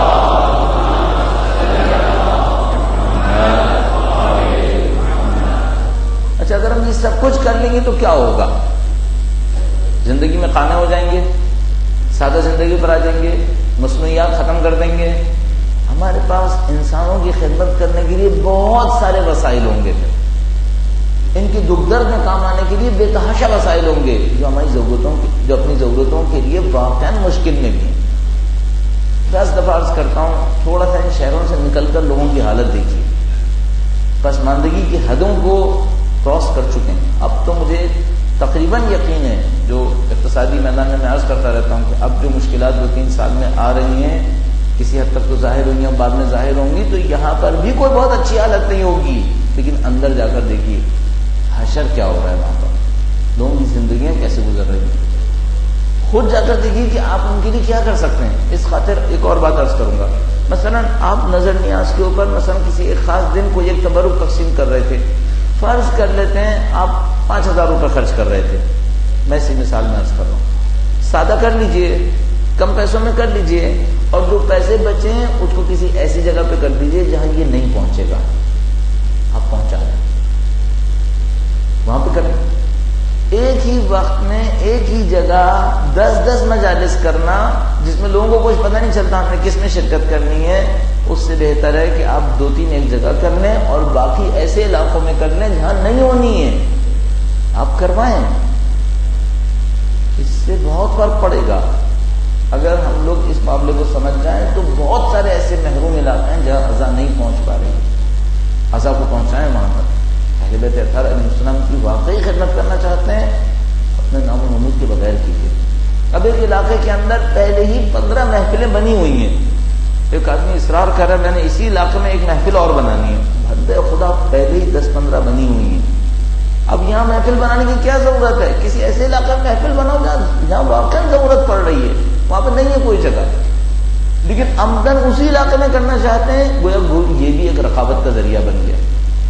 اچھا، اگر ہم یہ سب کچھ کر لیں گے تو کیا ہوگا؟ زندگی میں قانع ہو جائیں گے، سادہ زندگی پر آ جائیں گے، مصنوعیات ختم کر دیں گے. ہمارے پاس انسانوں کی خدمت کرنے کے لیے بہت سارے وسائل ہوں گے، ان کی دکھ درد میں کام آنے کے لیے بے تحاشا وسائل ہوں گے جو ہماری ضرورتوں جو اپنی ضرورتوں کے لیے واقعاً مشکل میں بھی ہیں. 10 دفعہ عرض کرتا ہوں، تھوڑا سا ان شہروں سے نکل کر لوگوں کی حالت دیکھیے. پسماندگی کی حدوں کو کراس کر چکے ہیں. اب تو مجھے تقریباً یقین ہے، جو اقتصادی میدان میں عرض کرتا رہتا ہوں کہ اب جو مشکلات 2-3 سال میں آ رہی ہیں کسی حد تک تو ظاہر ہوئی ہیں، بعد میں ظاہر ہوں گی، تو یہاں پر بھی کوئی بہت اچھی حالت نہیں ہوگی. لیکن اندر جا کر دیکھیے حشر کیا ہو رہا ہے وہاں پر، لوگوں کی زندگیاں کیسے گزر رہی ہیں. خود جا کر دیکھیے کہ آپ ان کے لیے کیا کر سکتے ہیں. اس خاطر ایک اور بات عرض کروں گا. مثلا آپ نظر نیاز کے اوپر مثلا کسی ایک خاص دن کو ایک تبرک تقسیم کر رہے تھے، فرض کر لیتے ہیں آپ 5000 روپے خرچ کر رہے تھے. میں اسی مثال میں عرض کر رہا ہوں، سادہ کر لیجئے، کم پیسوں میں کر لیجئے، اور جو پیسے بچے ہیں اس کو کسی ایسی جگہ پہ کر دیجئے جہاں یہ نہیں پہنچے گا. آپ پہنچا رہے ہیں وہاں پہ کریں. ایک ہی وقت میں ایک ہی جگہ 10 مجالس کرنا جس میں لوگوں کو کچھ پتہ نہیں چلتا ہم نے کس میں شرکت کرنی ہے، اس سے بہتر ہے کہ آپ 2-3 ایک جگہ کر لیں اور باقی ایسے علاقوں میں کر لیں جہاں نہیں ہونی ہے آپ کروائیں. اس سے بہت فرق پڑے گا. اگر ہم لوگ اس معاملے کو سمجھ جائیں تو بہت سارے ایسے محروم علاقے ہیں جہاں عزا نہیں پہنچ پا رہی. عزا کو پہنچائیں وہاں پر. اہل بیت اطہار علیہ السلام کی واقعی خدمت کرنا چاہتے ہیں، اپنے نام و نمود کے بغیر کیجیے. اب ایک علاقے کے اندر پہلے ہی 15 محفلیں بنی ہوئی ہیں. ایک آدمی اصرار کر رہا ہے میں نے اسی علاقے میں ایک محفل اور بنانی ہے. بندے خدا پہلے ہی 10-15 بنی ہوئی ہیں. اب یہاں محفل بنانے کی کیا ضرورت ہے؟ کسی ایسے علاقے میں محفل بناؤ جہاں واقعی ضرورت پڑ رہی ہے، وہاں پہ نہیں ہے کوئی جگہ. لیکن آمدن اسی علاقے میں کرنا چاہتے ہیں، گویا یہ بھی ایک رقابت کا ذریعہ بن گیا.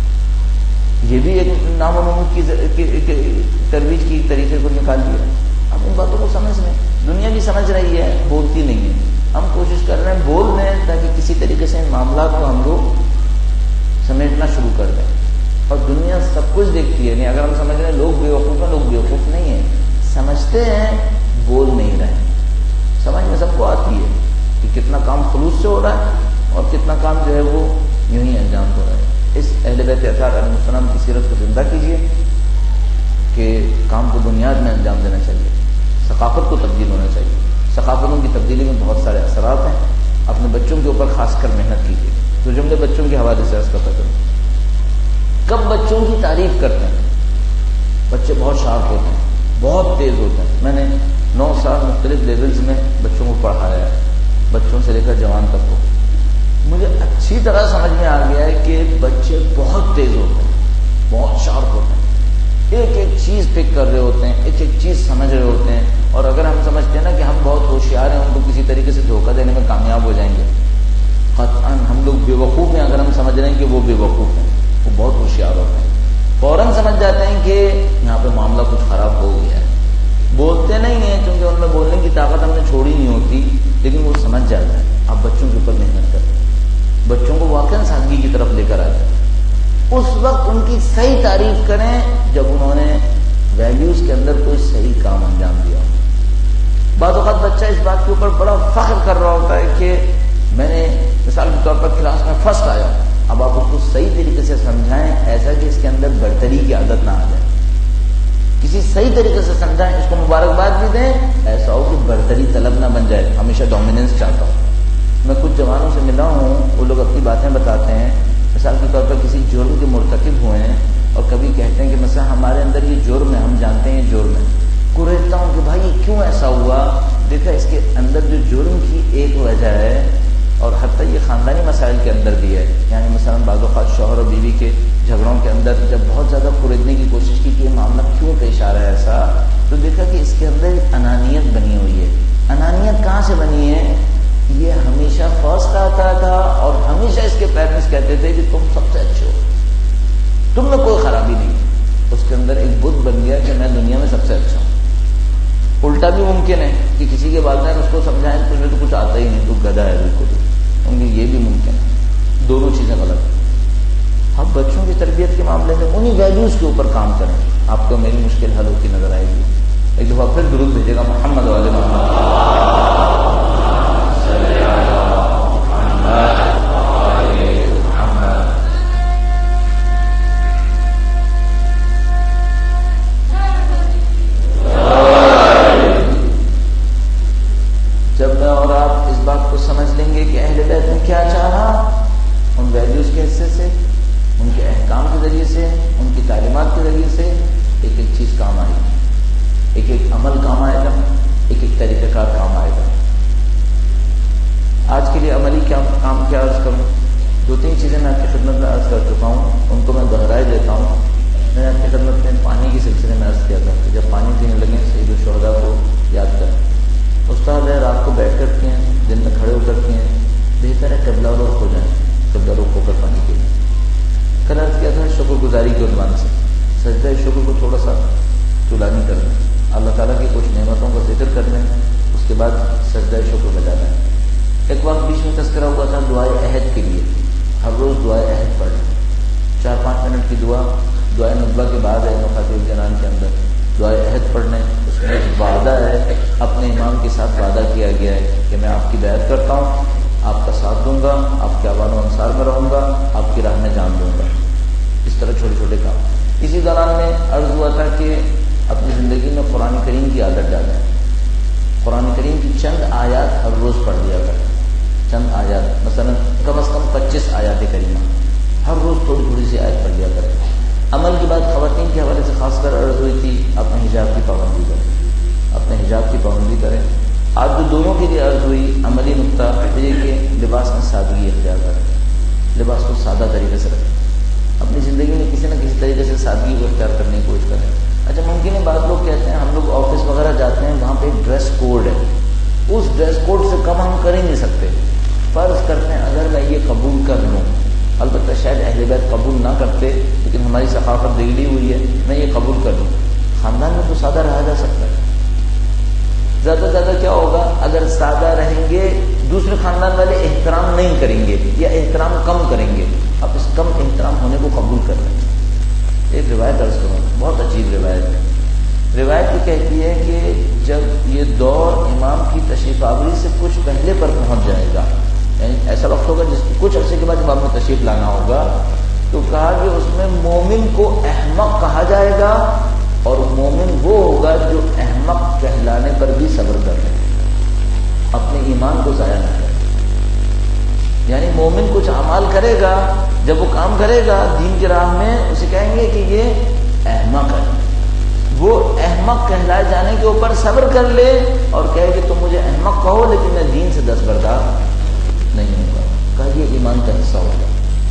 یہ بھی ایک نام و نمود کی ترویج کی طریقے کو نکال دیا. اب ان باتوں کو سمجھ لیں. دنیا بھی سمجھ رہی ہے، بولتی نہیں ہے. ہم کوشش کر رہے ہیں بول رہے ہیں تاکہ کسی طریقے سے ان معاملات کو ہم لوگ سمیٹنا شروع کر دیں. اور دنیا سب کچھ دیکھتی ہے. نہیں اگر ہم سمجھ رہے ہیں لوگ بیوقوف ہیں، لوگ بیوقوف نہیں ہیں، سمجھتے ہیں بول نہیں رہے. سمجھ میں سب کو آتی ہے کہ کتنا کام خلوص سے ہو رہا ہے اور کتنا کام جو ہے وہ یوں ہی انجام ہو رہا ہے. اس اہل بیت اطہار علیہ السلام کی سیرت کو زندہ کیجیے کہ کام کو بنیاد میں انجام دینا چاہیے. ثقافت کو تبدیل ہونا چاہیے. ثقافتوں کی تبدیلی میں بہت سارے اثرات ہیں. اپنے بچوں کے اوپر خاص کر محنت کیجیے. تو جملے بچوں کے حوالے سے عرض کرتا کروں. کب بچوں کی تعریف کرتے ہیں؟ بچے بہت شارپ ہوتے ہیں، بہت تیز ہوتے ہیں. میں نے 9 سال مختلف لیولز میں بچوں کو پڑھایا ہے، بچوں سے لے کر جوان تک کو. مجھے اچھی طرح سمجھ میں آ گیا ہے کہ بچے بہت تیز ہوتے ہیں، بہت شارپ ہوتے ہیں، ایک ایک چیز پک کر رہے ہوتے ہیں، ایک ایک چیز سمجھ رہے ہوتے ہیں. اور اگر ہم سمجھتے ہیں نا کہ ہم بہت ہوشیار ہیں، ان کو کسی طریقے سے دھوکہ دینے میں کامیاب ہو جائیں گے. قطعاً ہم لوگ بے وقوف ہیں اگر ہم سمجھ رہے ہیں کہ وہ بے وقوف ہیں. وہ بہت ہوشیار ہوتے ہیں، فوراً سمجھ جاتے ہیں کہ یہاں پہ معاملہ کچھ خراب ہو گیا ہے. بولتے نہیں ہیں کیونکہ ان میں بولنے کی طاقت ہم نے چھوڑی نہیں ہوتی، لیکن وہ سمجھ جاتا ہے. آپ بچوں کے اوپر محنت کریں، بچوں کو واقعاً سادگی کی طرف لے کر آ جائیں. اس وقت ان کی صحیح تعریف کریں جب انہوں نے ویلیوز کے اندر کوئی صحیح کام انجام دیا. بعض اوقات بچہ اس بات کے اوپر بڑا فخر کر رہا ہوتا ہے کہ میں نے مثال کے طور پر کلاس میں فرسٹ آیا. اب آپ اس کو صحیح طریقے سے سمجھائیں ایسا کہ اس کے اندر برتری کی عادت نہ آ جائے. کسی صحیح طریقے سے سمجھائیں، اس کو مبارکباد بھی دیں، ایسا ہو کہ برتری طلب نہ بن جائے. ہمیشہ ڈومیننس چاہتا ہوں. میں کچھ جوانوں سے ملا ہوں، وہ لوگ اپنی باتیں بتاتے ہیں. مثال کے طور پر کسی جرم کے مرتکب ہوئے ہیں اور کبھی کہتے ہیں کہ مثلا ہمارے اندر یہ جرم ہے، ہم جانتے ہیں یہ جرم ہے. کوریدتا ہوں کہ بھائی یہ کیوں ایسا ہوا؟ دیکھا اس کے اندر جو جرم کی ایک وجہ ہے، اور حتیٰ یہ خاندانی مسائل کے اندر بھی ہے. یعنی مثلا بعض اوقات شوہر اور بیوی کے جھگڑوں کے اندر جب بہت زیادہ کوریدنے کی کوشش کی کہ یہ معاملہ کیوں پیش آ رہا ہے ایسا، تو دیکھا کہ اس کے اندر انانیت بنی ہوئی ہے. انانیت کہاں سے بنی ہے؟ یہ ہمیشہ فرسٹ آتا تھا اور ہمیشہ اس کے پیرنٹس کہتے تھے کہ تم سب سے اچھے ہو، سمجھائیں تو تجھے تو کچھ آتا ہی نہیں، تو گدھا ہے بالکل. ان کی یہ بھی ممکن ہے، دونوں چیزیں غلط ہیں. ہم بچوں کی تربیت کے معاملے میں انہی ویلیوز کے اوپر کام کریں، آپ کو میری مشکل حل ہوتی نظر آئے گی. ایک دفعہ پھر درود بھیجے گا محمد والے محمد. جب میں اور آپ اس بات کو سمجھ لیں گے کہ اہل بیت نے کیا چاہا، ان ویلیوز کے حصے سے، ان کے احکام کے ذریعے سے، ان کی تعلیمات کے ذریعے سے ایک ایک چیز کام آئے گی، ایک ایک عمل کام آئے گا، ایک ایک طریقہ کار کام آئے گا. آج کے لیے عملی کام کیا عرض کروں؟ 2-3 چیزیں میں آپ کی خدمت میں عرض کر چکا ہوں، ان کو میں دہرائے دیتا ہوں. میں نے آپ کی خدمت میں پانی کے سلسلے میں عرض کیا تھا کہ جب پانی پینے لگیں شہید الشہداء کو یاد کریں. استاد ہے رات کو بیٹھ کر پیئیں، دن میں کھڑے ہو کر پیئیں، بہتر ہے قبلہ رخ ہو جائیں، قبلہ رخ ہو کر پانی پیئیں. کل عرض کیا تھا شکر گزاری کے عنوان سے سجدہ شکر کو تھوڑا سا طولانی کر لیں، اللہ تعالیٰ کی کچھ نعمتوں کا ذکر کر لیں، اس کے بعد سجدہ شکر بجا لیں. ایک وقت بیچ میں تذکرہ ہوا تھا دعائے عہد کے لیے، ہر روز دعائے عہد پڑھ لیں. 4-5 منٹ کی دعائے نبوہ کے بعد ہے مخاطب الجنان کے اندر دعائے عہد پڑھ لیں. اس میں ایک وعدہ ہے، اپنے امام کے ساتھ وعدہ کیا گیا ہے کہ میں آپ کی بیعت کرتا ہوں، آپ کا ساتھ دوں گا، آپ کے اعوان و انصار میں رہوں گا، آپ کی راہ میں جان دوں گا. اس طرح چھوٹے چھوٹے کام. اسی دوران میں عرض ہوا تھا کہ اپنی زندگی میں قرآن کریم کی عادت ڈالیں. قرآن کریم کی چند آیات ہر روز پڑھ لیا کریں. چند آیات، مثلا کم از کم 25 آیات کریمہ ہر روز تھوڑی تھوڑی سی آیت پڑھ لیا کریں. عمل کی بات خواتین کے حوالے سے خاص کر عرض ہوئی تھی، اپنے حجاب کی پابندی کریں، اپنے حجاب کی پابندی کریں. آج جو دونوں کے لیے عرض ہوئی عملی نقطہ یہ کہ لباس میں سادگی اختیار کریں، لباس کو سادہ طریقے سے رکھیں. اپنی زندگی میں کسی نہ کسی طریقے سے سادگی کو اختیار کرنے کی کوشش کریں. اچھا ممکن ہے بعض لوگ کہتے ہیں ہم لوگ آفس وغیرہ جاتے ہیں وہاں پہ ایک ڈریس کوڈ ہے، اس ڈریس کوڈ سے کم ہم کر ہی نہیں سکتے. فرض کرتے ہیں اگر میں یہ قبول کر لوں، البتہ شاید اہل بیت قبول نہ کرتے لیکن ہماری ثقافت بگڑی ہوئی ہے، میں یہ قبول کر لوں، خاندان میں تو سادہ رہا جا سکتا ہے. زیادہ سے زیادہ کیا ہوگا اگر سادہ رہیں گے دوسرے خاندان والے احترام نہیں کریں گے یا احترام کم کریں گے. اب اس کم احترام ہونے کو قبول کر لیں. ایک روایت عرض کروں، بہت عجیب روایت ہے. روایت یہ کہتی ہے کہ جب یہ دور امام کی تشریف آوری سے کچھ پہلے پر پہنچ جائے گا، یعنی ایسا وقت ہوگا جس کی کچھ عرصے کے بعد امام میں تشریف لانا ہوگا، تو کہا کہ اس میں مومن کو احمق کہا جائے گا، اور مومن وہ ہوگا جو احمق کہلانے پر بھی صبر کر لے، اپنے ایمان کو ضائع نہ کرے. یعنی مومن کچھ اعمال کرے گا، جب وہ کام کرے گا دین کی راہ میں اسے کہیں گے کہ یہ احمق ہے. وہ احمق کہلائے جانے کے اوپر صبر کر لے اور کہے کہ تم مجھے احمق کہو لیکن میں دین سے دستبردار نہیں ہوں گا. کہا یہ ایمان کا حصہ ہوگا.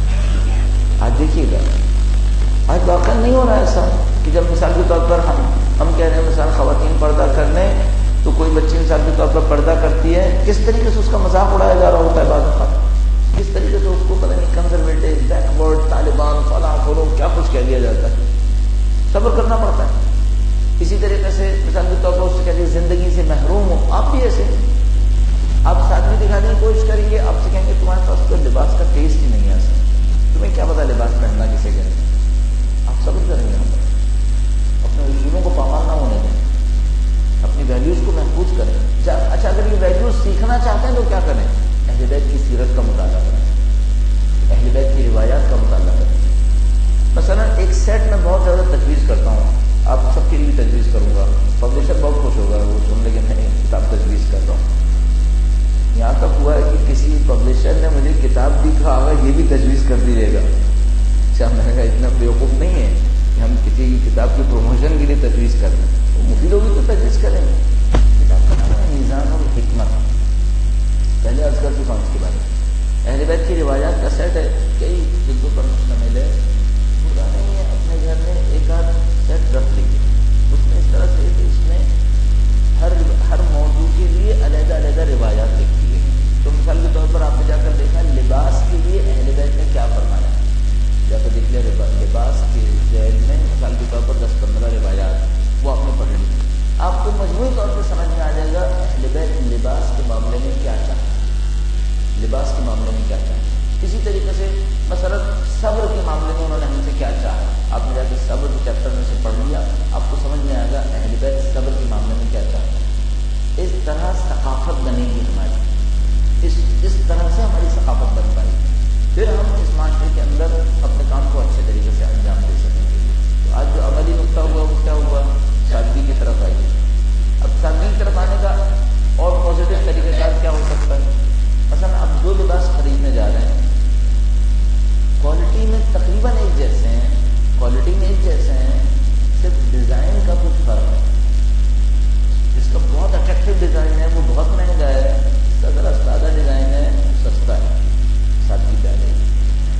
آج دیکھیے گا، آج واقعہ نہیں ہو رہا ایسا کہ جب مثال کے طور پر ہم کہہ رہے ہیں مثال خواتین پردہ کرنے، تو کوئی بچی مثال کے طور پر پردہ کرتی ہے، کس طریقے سے اس کا مذاق اڑایا جا رہا ہوتا ہے بعض اوقات، کس طریقے سے اس کو پتہ نہیں کنزرویٹو، بیک ورڈ، طالبان، فلاں فلوں کیا کچھ کہہ دیا جاتا ہے. صبر کرنا پڑتا ہے. اسی طریقے سے مثال کے طور پر اس سے کہتے ہیں زندگی سے محروم ہو. آپ بھی ایسے آپ ساتھ میں دکھانے کی کوشش کریں گے، آپ سے کہیں گے تمہارے پاس تو لباس کا ٹیسٹ ہی نہیں ہے، ایسا تمہیں کیا پتا لباس پہننا کسے کہتے ہیں. آپ صبر کریں گے، اپنے اصولوں کو پامال نہ ہونے دیں، اپنی ویلیوز کو محفوظ کریں. اچھا اگر یہ ویلیوز سیکھنا چاہتے ہیں تو کیا کریں؟ اہل بیت کی سیرت کا مطالعہ کریں، اہل بیت کی روایات کا مطالعہ کریں. مثلا ایک سیٹ میں بہت زیادہ تجویز کرتا ہوں، آپ سب کے لیے تجویز کروں گا، پبلشر بہت خوش ہوگا وہ سن لے کہ میں کتاب تجویز کر رہا ہوں. یہاں تک ہوا ہے کہ کسی پبلشر نے مجھے کتاب بھی کہا ہوگا یہ بھی تجویز کر دیجیے گا. اچھا میں نے کہا اتنا بیوقوف نہیں ہے کہ ہم کسی کی کتاب کی پروموشن کے لیے تجویز کر دیں، وہ مفید ہوگی تو تجویز کریں گے. کتاب کا نام ہے میزان الحکمت، پہلے عرض کر چکا ہوں اس کے بارے میں. اہل بیت کی روایات کا سیٹ ہے، کئی جلدوں پر مشتمل ہے. پورا نہیں ہے، اپنے گھر میں ایک آدھ سیٹ رکھ لیجیے. اس میں اس طرح سے اس میں ہر موضوع کے لیے علیحدہ علیحدہ روایات لکھی گئی. تو مثال کے طور پر آپ نے جا کر دیکھا لباس کے لیے اہل بیت نے کیا فرمایا، جا کر دیکھ لیا لباس کے ذیل میں مثال کے طور پر 10-15 روایات وہ آپ نے پڑھ لی. آپ کو مجموعی طور پر سمجھ میں آ جائے گا اہل بیت لباس کے معاملے انہوں نے ہم سے کیا چاہا. آپ نے جا کے صبر چیپٹر میں سے پڑھ لیا, آپ کو سمجھ میں آئے گا اہل بیت صبر کے معاملے میں کیا چاہتا. اس طرح ثقافت بنے گی ہماری, اس طرح سے ہماری ثقافت بن پائے گی, پھر ہم اس معاشرے کے اندر اپنے کام کو اچھے طریقے سے انجام دے سکیں گے. تو آج جو عملی نقطہ ہوا وہ کیا ہوا, سادگی کی طرف آئی. اب سادگی کی طرف آنے کا اور پازیٹیو طریقہ کار کیا ہو سکتا ہے. مثلا آپ دو لباس خریدنے جا رہے ہیں, کوالٹی میں تقریباً ایک جیسے ہیں, کوالٹی میں ایک جیسے ہیں, صرف ڈیزائن کا کچھ فرق ہے. جس کا بہت اٹریکٹیو ڈیزائن ہے وہ بہت مہنگا ہے, اس کا ذرا سادہ ڈیزائن ہے سستا ہے. سادگی پہ آ جائے گی.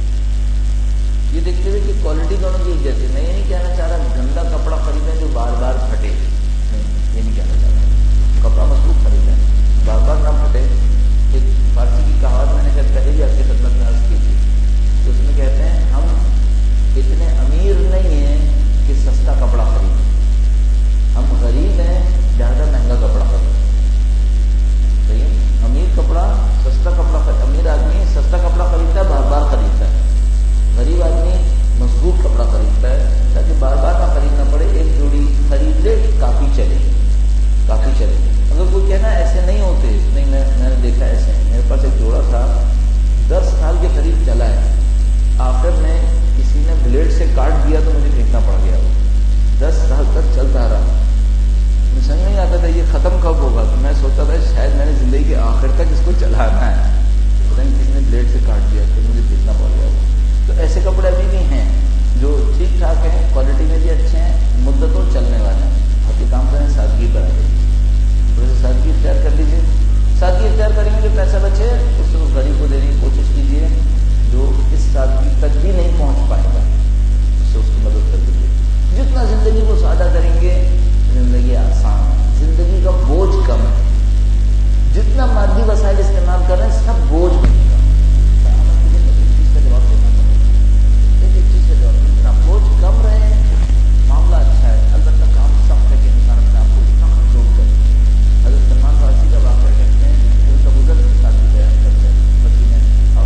یہ دیکھتے ہوئے کہ کوالٹی دونوں کی ایک جیسی. میں یہ نہیں کہنا چاہ رہا گندا کپڑا خریدیں جو بار بار پھٹے, یہ نہیں کہنا چاہ رہا. کپڑا مضبوط خریدیں, بار بار نہ پھٹے. ایک فارسی کی کہاوت میں نے شاید پہلے بھی آپ کی خدمت میں عرض کی تھی, تو اس میں کہتے ہیں ہم اتنے امیر نہیں ہیں کہ سستا کپڑا خریدیں, ہم غریب ہیں زیادہ مہنگا کپڑا خریدیں. صحیح ہے, امیر کپڑا سستا کپڑا خرید, امیر آدمی سستا کپڑا خریدتا ہے, بار بار خریدتا ہے. غریب آدمی مضبوط کپڑا خریدتا ہے تاکہ بار بار نہ خریدنا پڑے, ایک جوڑی خرید لے کافی چلے, کافی چلے. اگر کوئی کہنا ایسے نہیں ہوتے, نہیں میں نے دیکھا ایسے, میرے پاس ایک جوڑا تھا 10 سال کے قریب چلا ہے, آخر میں کسی نے بلیڈ سے کاٹ دیا تو مجھے پھینکنا پڑ گیا. وہ 10 سال تک چلتا رہا. مجھے سمجھ نہیں آتا تھا یہ ختم کب ہوگا, تو میں سوچتا تھا شاید میں نے زندگی کے آخر تک اس کو چلانا ہے, پتہ نہیں کسی نے بلیڈ سے کاٹ دیا تو مجھے پھینکنا پڑ گیا. تو ایسے کپڑے ابھی بھی ہیں جو ٹھیک ٹھاک ہیں, کوالٹی میں بھی اچھے ہیں, مدتوں چلنے والے ہیں. آپ یہ کام کریں سادگی پر آ جائیں, تھوڑی سی سادگی اختیار کر لیجیے. سادگی اختیار کریں گے, جو پیسہ بچے اس سے اس غریب کو دینے کی کوشش کیجیے جو اس سادگی تک بھی نہیں پہنچ پائے گا, اس سے اس کی مدد کر دیجیے. جتنا زندگی کو سادہ کریں گے زندگی آسان ہے, زندگی کا بوجھ کم ہے. جتنا مادی وسائل استعمال کر رہے ہیں سب بوجھ بنے گا. ایک چیز کا جواب دینا پڑے گا, ایک چیز کا جواب, جتنا بوجھ کم رہے معاملہ اچھا ہے. البتہ کام سخت ہے کہ انسان اپنے آپ کو اتنا کنٹرول کرے. حضرت سلمان فارسی کا واقعہ کہتے ہیں, جو ابوذر کے ساتھ بیان کرتے ہیں, بچی نے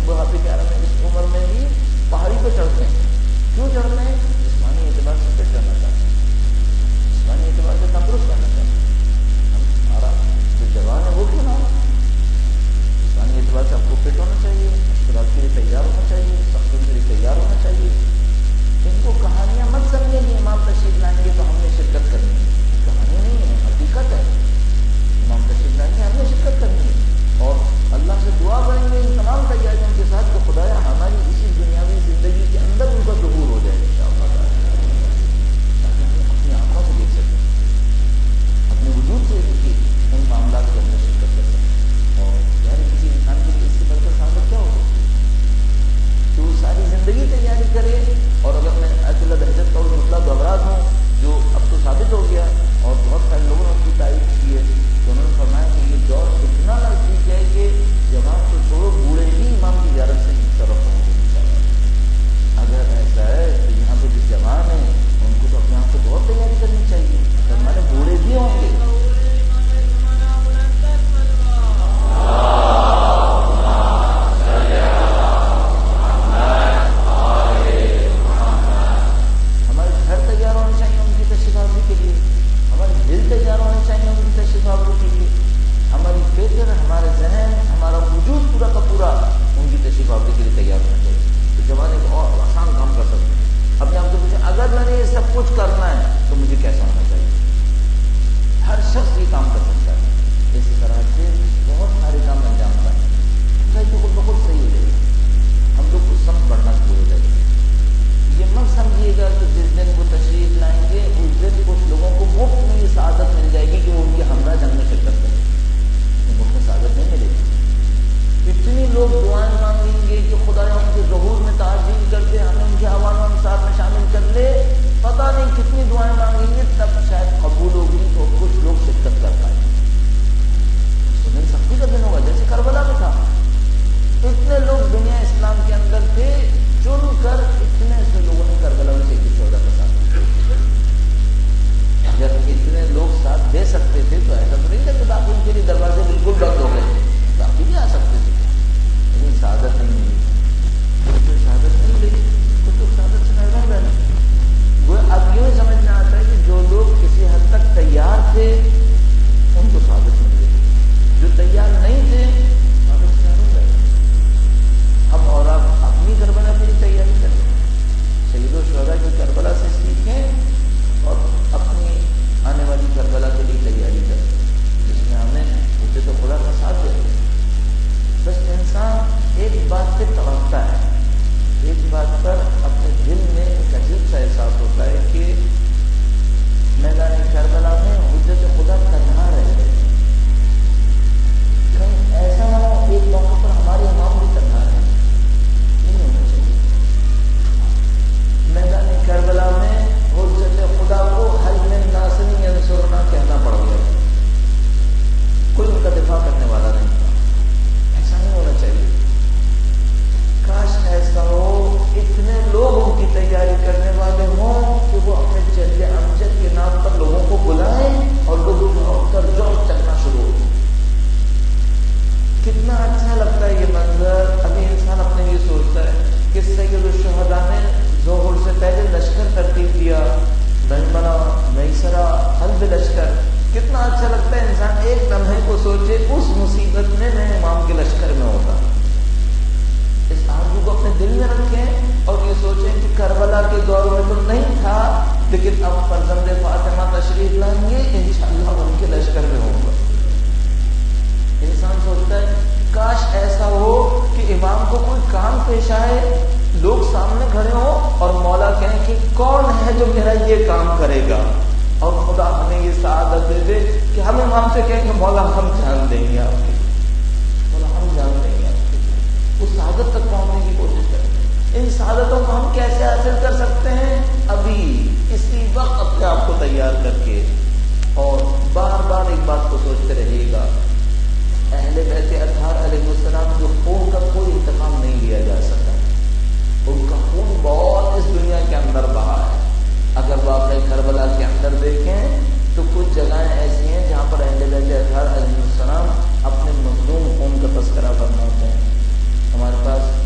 بڑھاپے کے عالم میں اس عمر میں بھی پہاڑی پہ چڑھتے ہیں. کیوں چڑھتے ہیں؟ جسمانی اعتبار سے فٹ رہنا چاہتے ہیں, جسمانی اعتبار سے تندرست رہنا چاہتے ہیں. ہمارا جو جوان ہے وہ کیوں نہ ہو, جسمانی اعتبار سے آپ کو فٹ ہونا چاہیے, مشکلات کے لیے تیار ہونا چاہیے, سختیوں کے لیے تیار ہونا چاہیے. ان کو کہانیاں مت سمجھیں کہ امام تشریف لائیں گے تو ہم نے شرکت کرنی ہے. کہانی نہیں ہے, حقیقت ہے. امام تشریف لائیں گے, ہم نے شرکت کرنی ہے اور اللہ سے دعا کریں گے ان تمام تیاریوں کے ساتھ کہ خدایا ہماری اسی دنیاوی زندگی کے اندر ان کا ظہور ہو جائے انشاءاللہ تعالی, تاکہ ہم اپنی آنکھوں سے دیکھ سکیں, اپنے وجود سے ان معاملات کے اندر شرکت کر سکیں. اور یعنی کسی انسان کے لیے اس سے بڑھ کر سعادت کیا ہوگی کہ وہ ساری زندگی تیاری کرے. اور اگر میں اصل بحثت کا مطلب گھبراہٹ ہوں جو اب تو ثابت ہو گیا اور بہت سارے لوگوں نے اس کی تعریف کی ہے, تو انہوں نے فرمایا کہ یہ دور اتنا نزدیک ہے کہ جوان کو چھوڑو بوڑھے ہی امام کی زیارت سے طرف ہوں گے. اگر ایسا ہے تو یہاں پہ جو جوان ہیں ان کو تو اپنے آپ کو بہت تیاری کرنی چاہیے, ہمارے بوڑھے بھی ہوں گے. ہمارے گھر تیار ہونے چاہیے ان کی تشریف آوری کے لیے, ہمارے دل تیار ہونے چاہیے ان کی تشریف آوری کے لیے, ہماری فکر, ہمارے ذہن, ہمارا وجود پورا کا پورا ان کی تشریف آوری کے لیے تیار ہونا چاہیے. تو جوان ایک اور آسان کام کر سکتے ہیں. اپنے آپ سے پوچھیں اگر میں نے یہ سب کچھ کرنا ہے تو مجھے کیسا ہونا چاہیے. ہر شخص یہ کام کر سکتا ہے. اس طرح سے بہت سارے کام انجام پائیں تو خود بخود صحیح ہو جائے گا. ہم لوگ کو سمجھ بڑھنا شروع ہو جائے گا. یہ مت سمجھیے گا کہ جس دن وہ تشریف لائیں گے اس دن کچھ لوگوں کو مفت میں یہ سعادت مل جائے گی کہ وہ ان کی ہمراہ جنگ میں شرکت کریں. مفت میں سعادت نہیں ملے گی. اتنی لوگ دعائیں مانگیں گے کہ خدا ان کے ظہور میں تعظیم کر دے, ہمیں ان کے عوام و انصار میں شامل کر لے. پتہ نہیں کتنی دعائیں مانگیں گے, تب شاید قبول ہوگی تو کچھ لوگ شرکت کر پائیں. اس دن سختی کا دن ہوگا جیسے کربلا میں تھا. اتنے لوگ دنیا اسلام کے اندر تھے, چن کر اتنے سے لوگوں نے کربلا میں سے 14 کا ساتھ. اگر اتنے لوگ ساتھ دے سکتے تھے تو ایسا تو نہیں تھا کہ باقی ان کے لیے دروازے بالکل بند ہو گئے, باقی بھی آ سکتے تھے. لیکن سعادت نہیں ملی. جو سعادت نہیں ملی کچھ لوگ سعادت سے محروم رہے. وہ اب یوں سمجھنا آتا ہے کہ جو لوگ کسی حد تک تیار تھے ان کو سعادت مل گئی, جو تیار نہیں تھے سعادت سے محروم رہے. ہم اور آپ اپنی کربلا کے لیے تیاری کریں, سید الشہداء کی کربلا سے سیکھیں اور اپنی آنے والی کربلا کے لیے تیاری کریں جس میں ہمیں اسے تو خدا کا ساتھ دے. بس انسان ایک بات پہ توقع ہے, ایک بات پر اپنے دل میں ایک عجیب سا احساس ہوتا ہے کہ میدان کربلا میں حجت خدا تنہا رہ گئے. کہیں ایسا نہ ہو ایک موقع پر ہمارے امام بھی تنہا رہے. نہیں ہونا چاہیے. میدان کربلا میں حجت خدا کو حل میں ناصرین ینصرنا کہنا پڑ گیا. کوئی ان کا دفاع کرنے والا نہیں تھا. ایسا نہیں ہونا چاہیے. کاش ایسا ہو اتنے لوگ ان کی تیاری کرنے والے ہوں کہ وہ اپنے جد امجد کے نام پر لوگوں کو بلائیں اور لوگ کر جوڑ چلنا شروع ہو. کتنا اچھا لگتا ہے یہ منظر. ابھی انسان اپنے لیے سوچتا ہے کہ سید الشہداء نے ظہور سے پہلے لشکر ترتیب دیا, میمنہ, میسرہ, حلب لشکر. کتنا اچھا لگتا ہے انسان ایک لمحے کو سوچے اس مصیبت میں امام کے لشکر میں ہوتا. اس آرزو کو اپنے دل میں رکھیں اور یہ سوچیں کہ کربلا کے دور میں تو نہیں تھا لیکن اب فرزند فاطمہ تشریف لائیں گے, انشاءاللہ ان کے لشکر میں ہوگا. انسان سوچتا ہے کاش ایسا ہو کہ امام کو کوئی کام پیش آئے, لوگ سامنے کھڑے ہوں اور مولا کہیں کہ کون ہے جو میرا یہ کام کرے گا, اور خدا ہمیں یہ سعادت دے دے کہ ہم امام سے کہیں کہ مولا ہم جان دیں گے آپ کے, مولا ہم جان دیں گے آپ کے. اس سعادت تک پہنچنے کی کوشش کریں. ان سعادتوں کو ہم کیسے حاصل کر سکتے ہیں؟ ابھی اسی وقت اپنے آپ کو تیار کر کے, اور بار بار ایک بات کو سوچتے رہیے گا, اہل بیت اطہار علیہ السلام جو خون کا کوئی انتقام نہیں لیا جا سکا. ان کا خون بہت اس دنیا کے اندر بہا ہے. اگر واقعی کربلا کے اندر دیکھیں تو کچھ جگہیں ایسی ہیں جہاں پر اہل بیت اطہار علیہ السلام اپنے مظلوم خون کا تذکرہ فرماتے ہیں. ہمارے پاس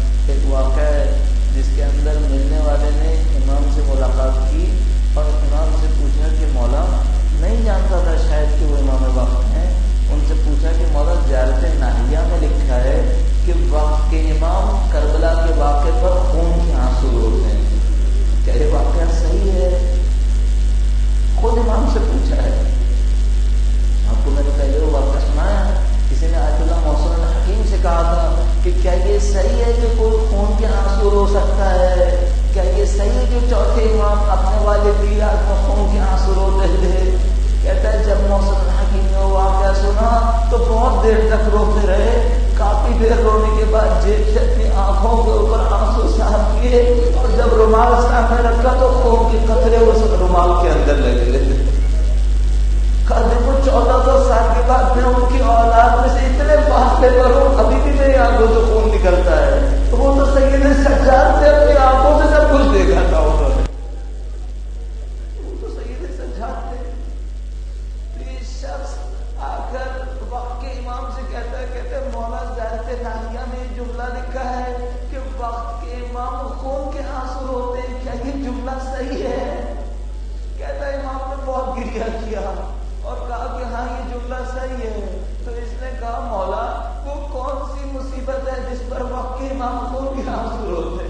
دیر تک روتے رہے. کافی دیر رونے کے بعد جیب سے اپنی آنکھوں کے اوپر آنسو صاف کیے اور جب رومال سامنے رکھا تو خون کے قطرے اس رومال کے اندر لگے. دیکھو 1400 سال کے بعد میں ان کی اولاد میں سے اتنے فاصلے پر ہوں, ابھی بھی میری آنکھوں سے خون نکلتا ہے. تو وہ تو سید سجاد سے اپنی آنکھوں سے سب کچھ دیکھا تھا انہوں نے. وہ تو سید سجاد تھے. تو یہ شخص آ کر وقت کے امام سے کہتا ہے مولا زیارت ناہیہ میں یہ جملہ لکھا ہے کہ وقت کے امام خون کے آنسو روتے ہیں, کیا یہ جملہ صحیح ہے؟ کہتا ہے امام نے بہت گریہ کیا اور کہا کہ ہاں یہ جملہ صحیح ہے. تو اس نے کہا مولا وہ کون سی مصیبت ہے جس پر وقت کے امام خون کے آنسو روتے؟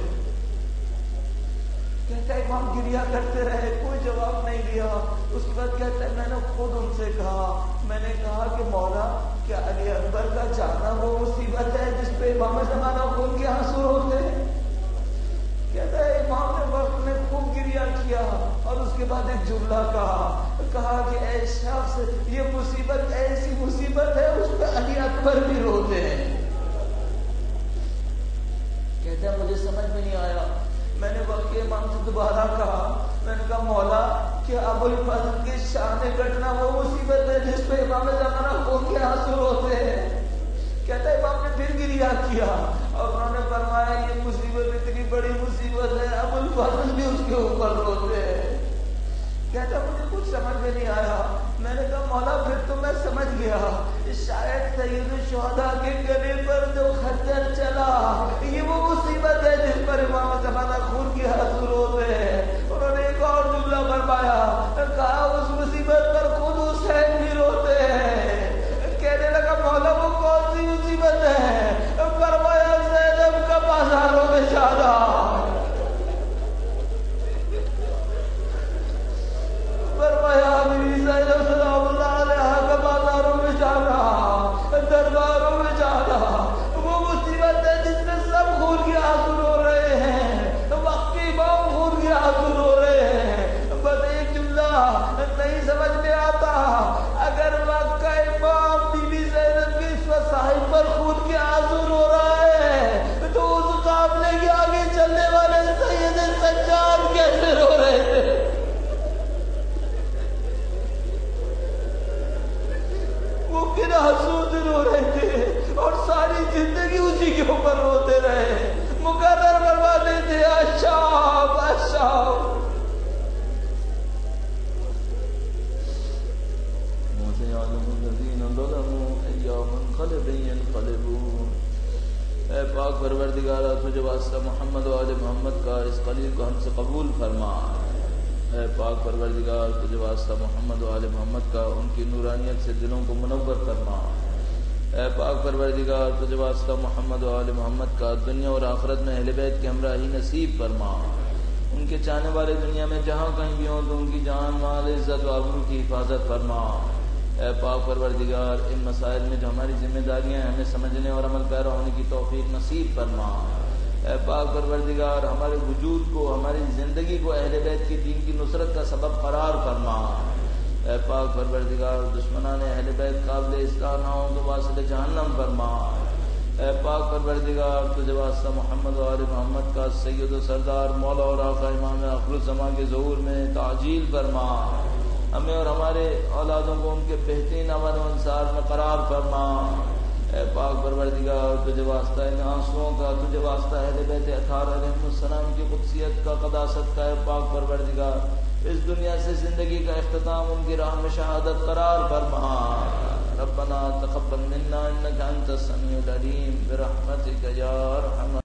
کہتا ہے امام گریہ کرتے رہے, کوئی جواب نہیں دیا. اس کے بعد کہتا ہے میں نے خود ان سے کہا, میں نے کہا کہ مولا کیا علی اکبر کا جانا وہ مصیبت ہے جس پہ امام زمانہ خون کے آنسو روتے؟ کہتا ہے امام نے وقت میں خوب گریہ کیا اور اس کے بعد ایک جملہ کہا کہ اے شخص یہ مصیبت ایسی مصیبت ہے اس پہ علی اکبر بھی روتے ہیں. کہتا ہے مجھے سمجھ میں نہیں آیا. میں نے وقت کے امام سے دوبارہ کہا, میں نے کہا مولا کیا ابو الفضل کی شان کٹنا وہ مصیبت ہے جس پہ امام زمانہ خون کے آنسو روتے ہیں؟ کہتا ہے امام نے پھر گریہ کیا اور انہوں نے فرمایا یہ مصیبت اتنی بڑی مصیبت ہے ابو الفضل بھی اس کے اوپر روتے ہیں. کہتا ہے مجھے کچھ سمجھ میں نہیں آیا. میں نے کہا مولا پھر تو میں سمجھ گیا, شاید سید الشہداء کے گلے پر جو خنجر چلا یہ وہ مصیبت ہے جس پر امام زمانہ خون کی آنسو روتے ہیں. انہوں نے ایک اور جملہ فرمایا, کہا اس مصیبت پر خود حسین بھی روتے ہیں. کہنے لگا مولا وہ کون سی مصیبت ہے؟ فرمایا زینب کا بازاروں میں جانا. فرمایا میری زینب سلام اللہ علیہا کا بازاروں میں جانا, درباروں میں جانا وہ مصیبت ہے جس میں سب خون کے آنسو رو رہے ہیں, وقت کے امام خون کے آنسو رو رہے ہیں. بس ایک جملہ نہیں سمجھ میں آتا, اگر وقت کا امام بی بی زینب کے اس صاحب پر خون کے آنسو رو رہا ہے تو اس قافلے کے آگے چلنے والے سید سجاد کیسے رو رہے تھے؟ وہ کن آنسو سے رو رہے تھے اور ساری زندگی اسی کے اوپر روتے رہے. مقرر کرواتے تھے اشاب اشاب. اے پاک پروردگارا تجھے واسطہ محمد و آل محمد کا اس قلیل کو ہم سے قبول فرما. اے پاک پروردگار تجھے واسطہ محمد و آل محمد کا ان کی نورانیت سے دلوں کو منور فرما. اے پاک پروردگار تجھے واسطہ محمد و آل محمد کا دنیا اور آخرت میں اہل بیت کی ہمراہی نصیب فرما. ان کے چاہنے والے دنیا میں جہاں کہیں بھی ہوں تو ان کی جان مال عزت و آبرو کی حفاظت فرما. اے پاک پروردگار ان مسائل میں جو ہماری ذمہ داریاں ہیں ہمیں سمجھنے اور عمل پیرا ہونے کی توفیق نصیب فرما. اے پاک پروردگار ہمارے وجود کو, ہماری زندگی کو اہل بیت کی دین کی نصرت کا سبب قرار فرما. اے پاک پروردگار دشمنان اہل بیت قابل اصلاح نہ ہوں تو واسطے جہنم فرما. اے پاک پروردگار تجھے واسطہ محمد و آل محمد کا سید و سردار مولا اور آقا امام آخر الزمان کے ظہور میں تعجیل فرما. ہمیں اور ہمارے اولادوں کو ان کے بہترین عمل و انصار میں قرار فرما. اے پاک پروردگار تجھے واسطہ ان آنسوؤں کا, تجھے واسطہ اہل بیت اطہار علیہ السلام کی قدسیت کا, قداست کا, اے پاک پروردگار اس دنیا سے زندگی کا اختتام ان کی راہ میں شہادت قرار فرما. ربنا تقبل منا انك انت السميع العليم برحمتك يا ارحم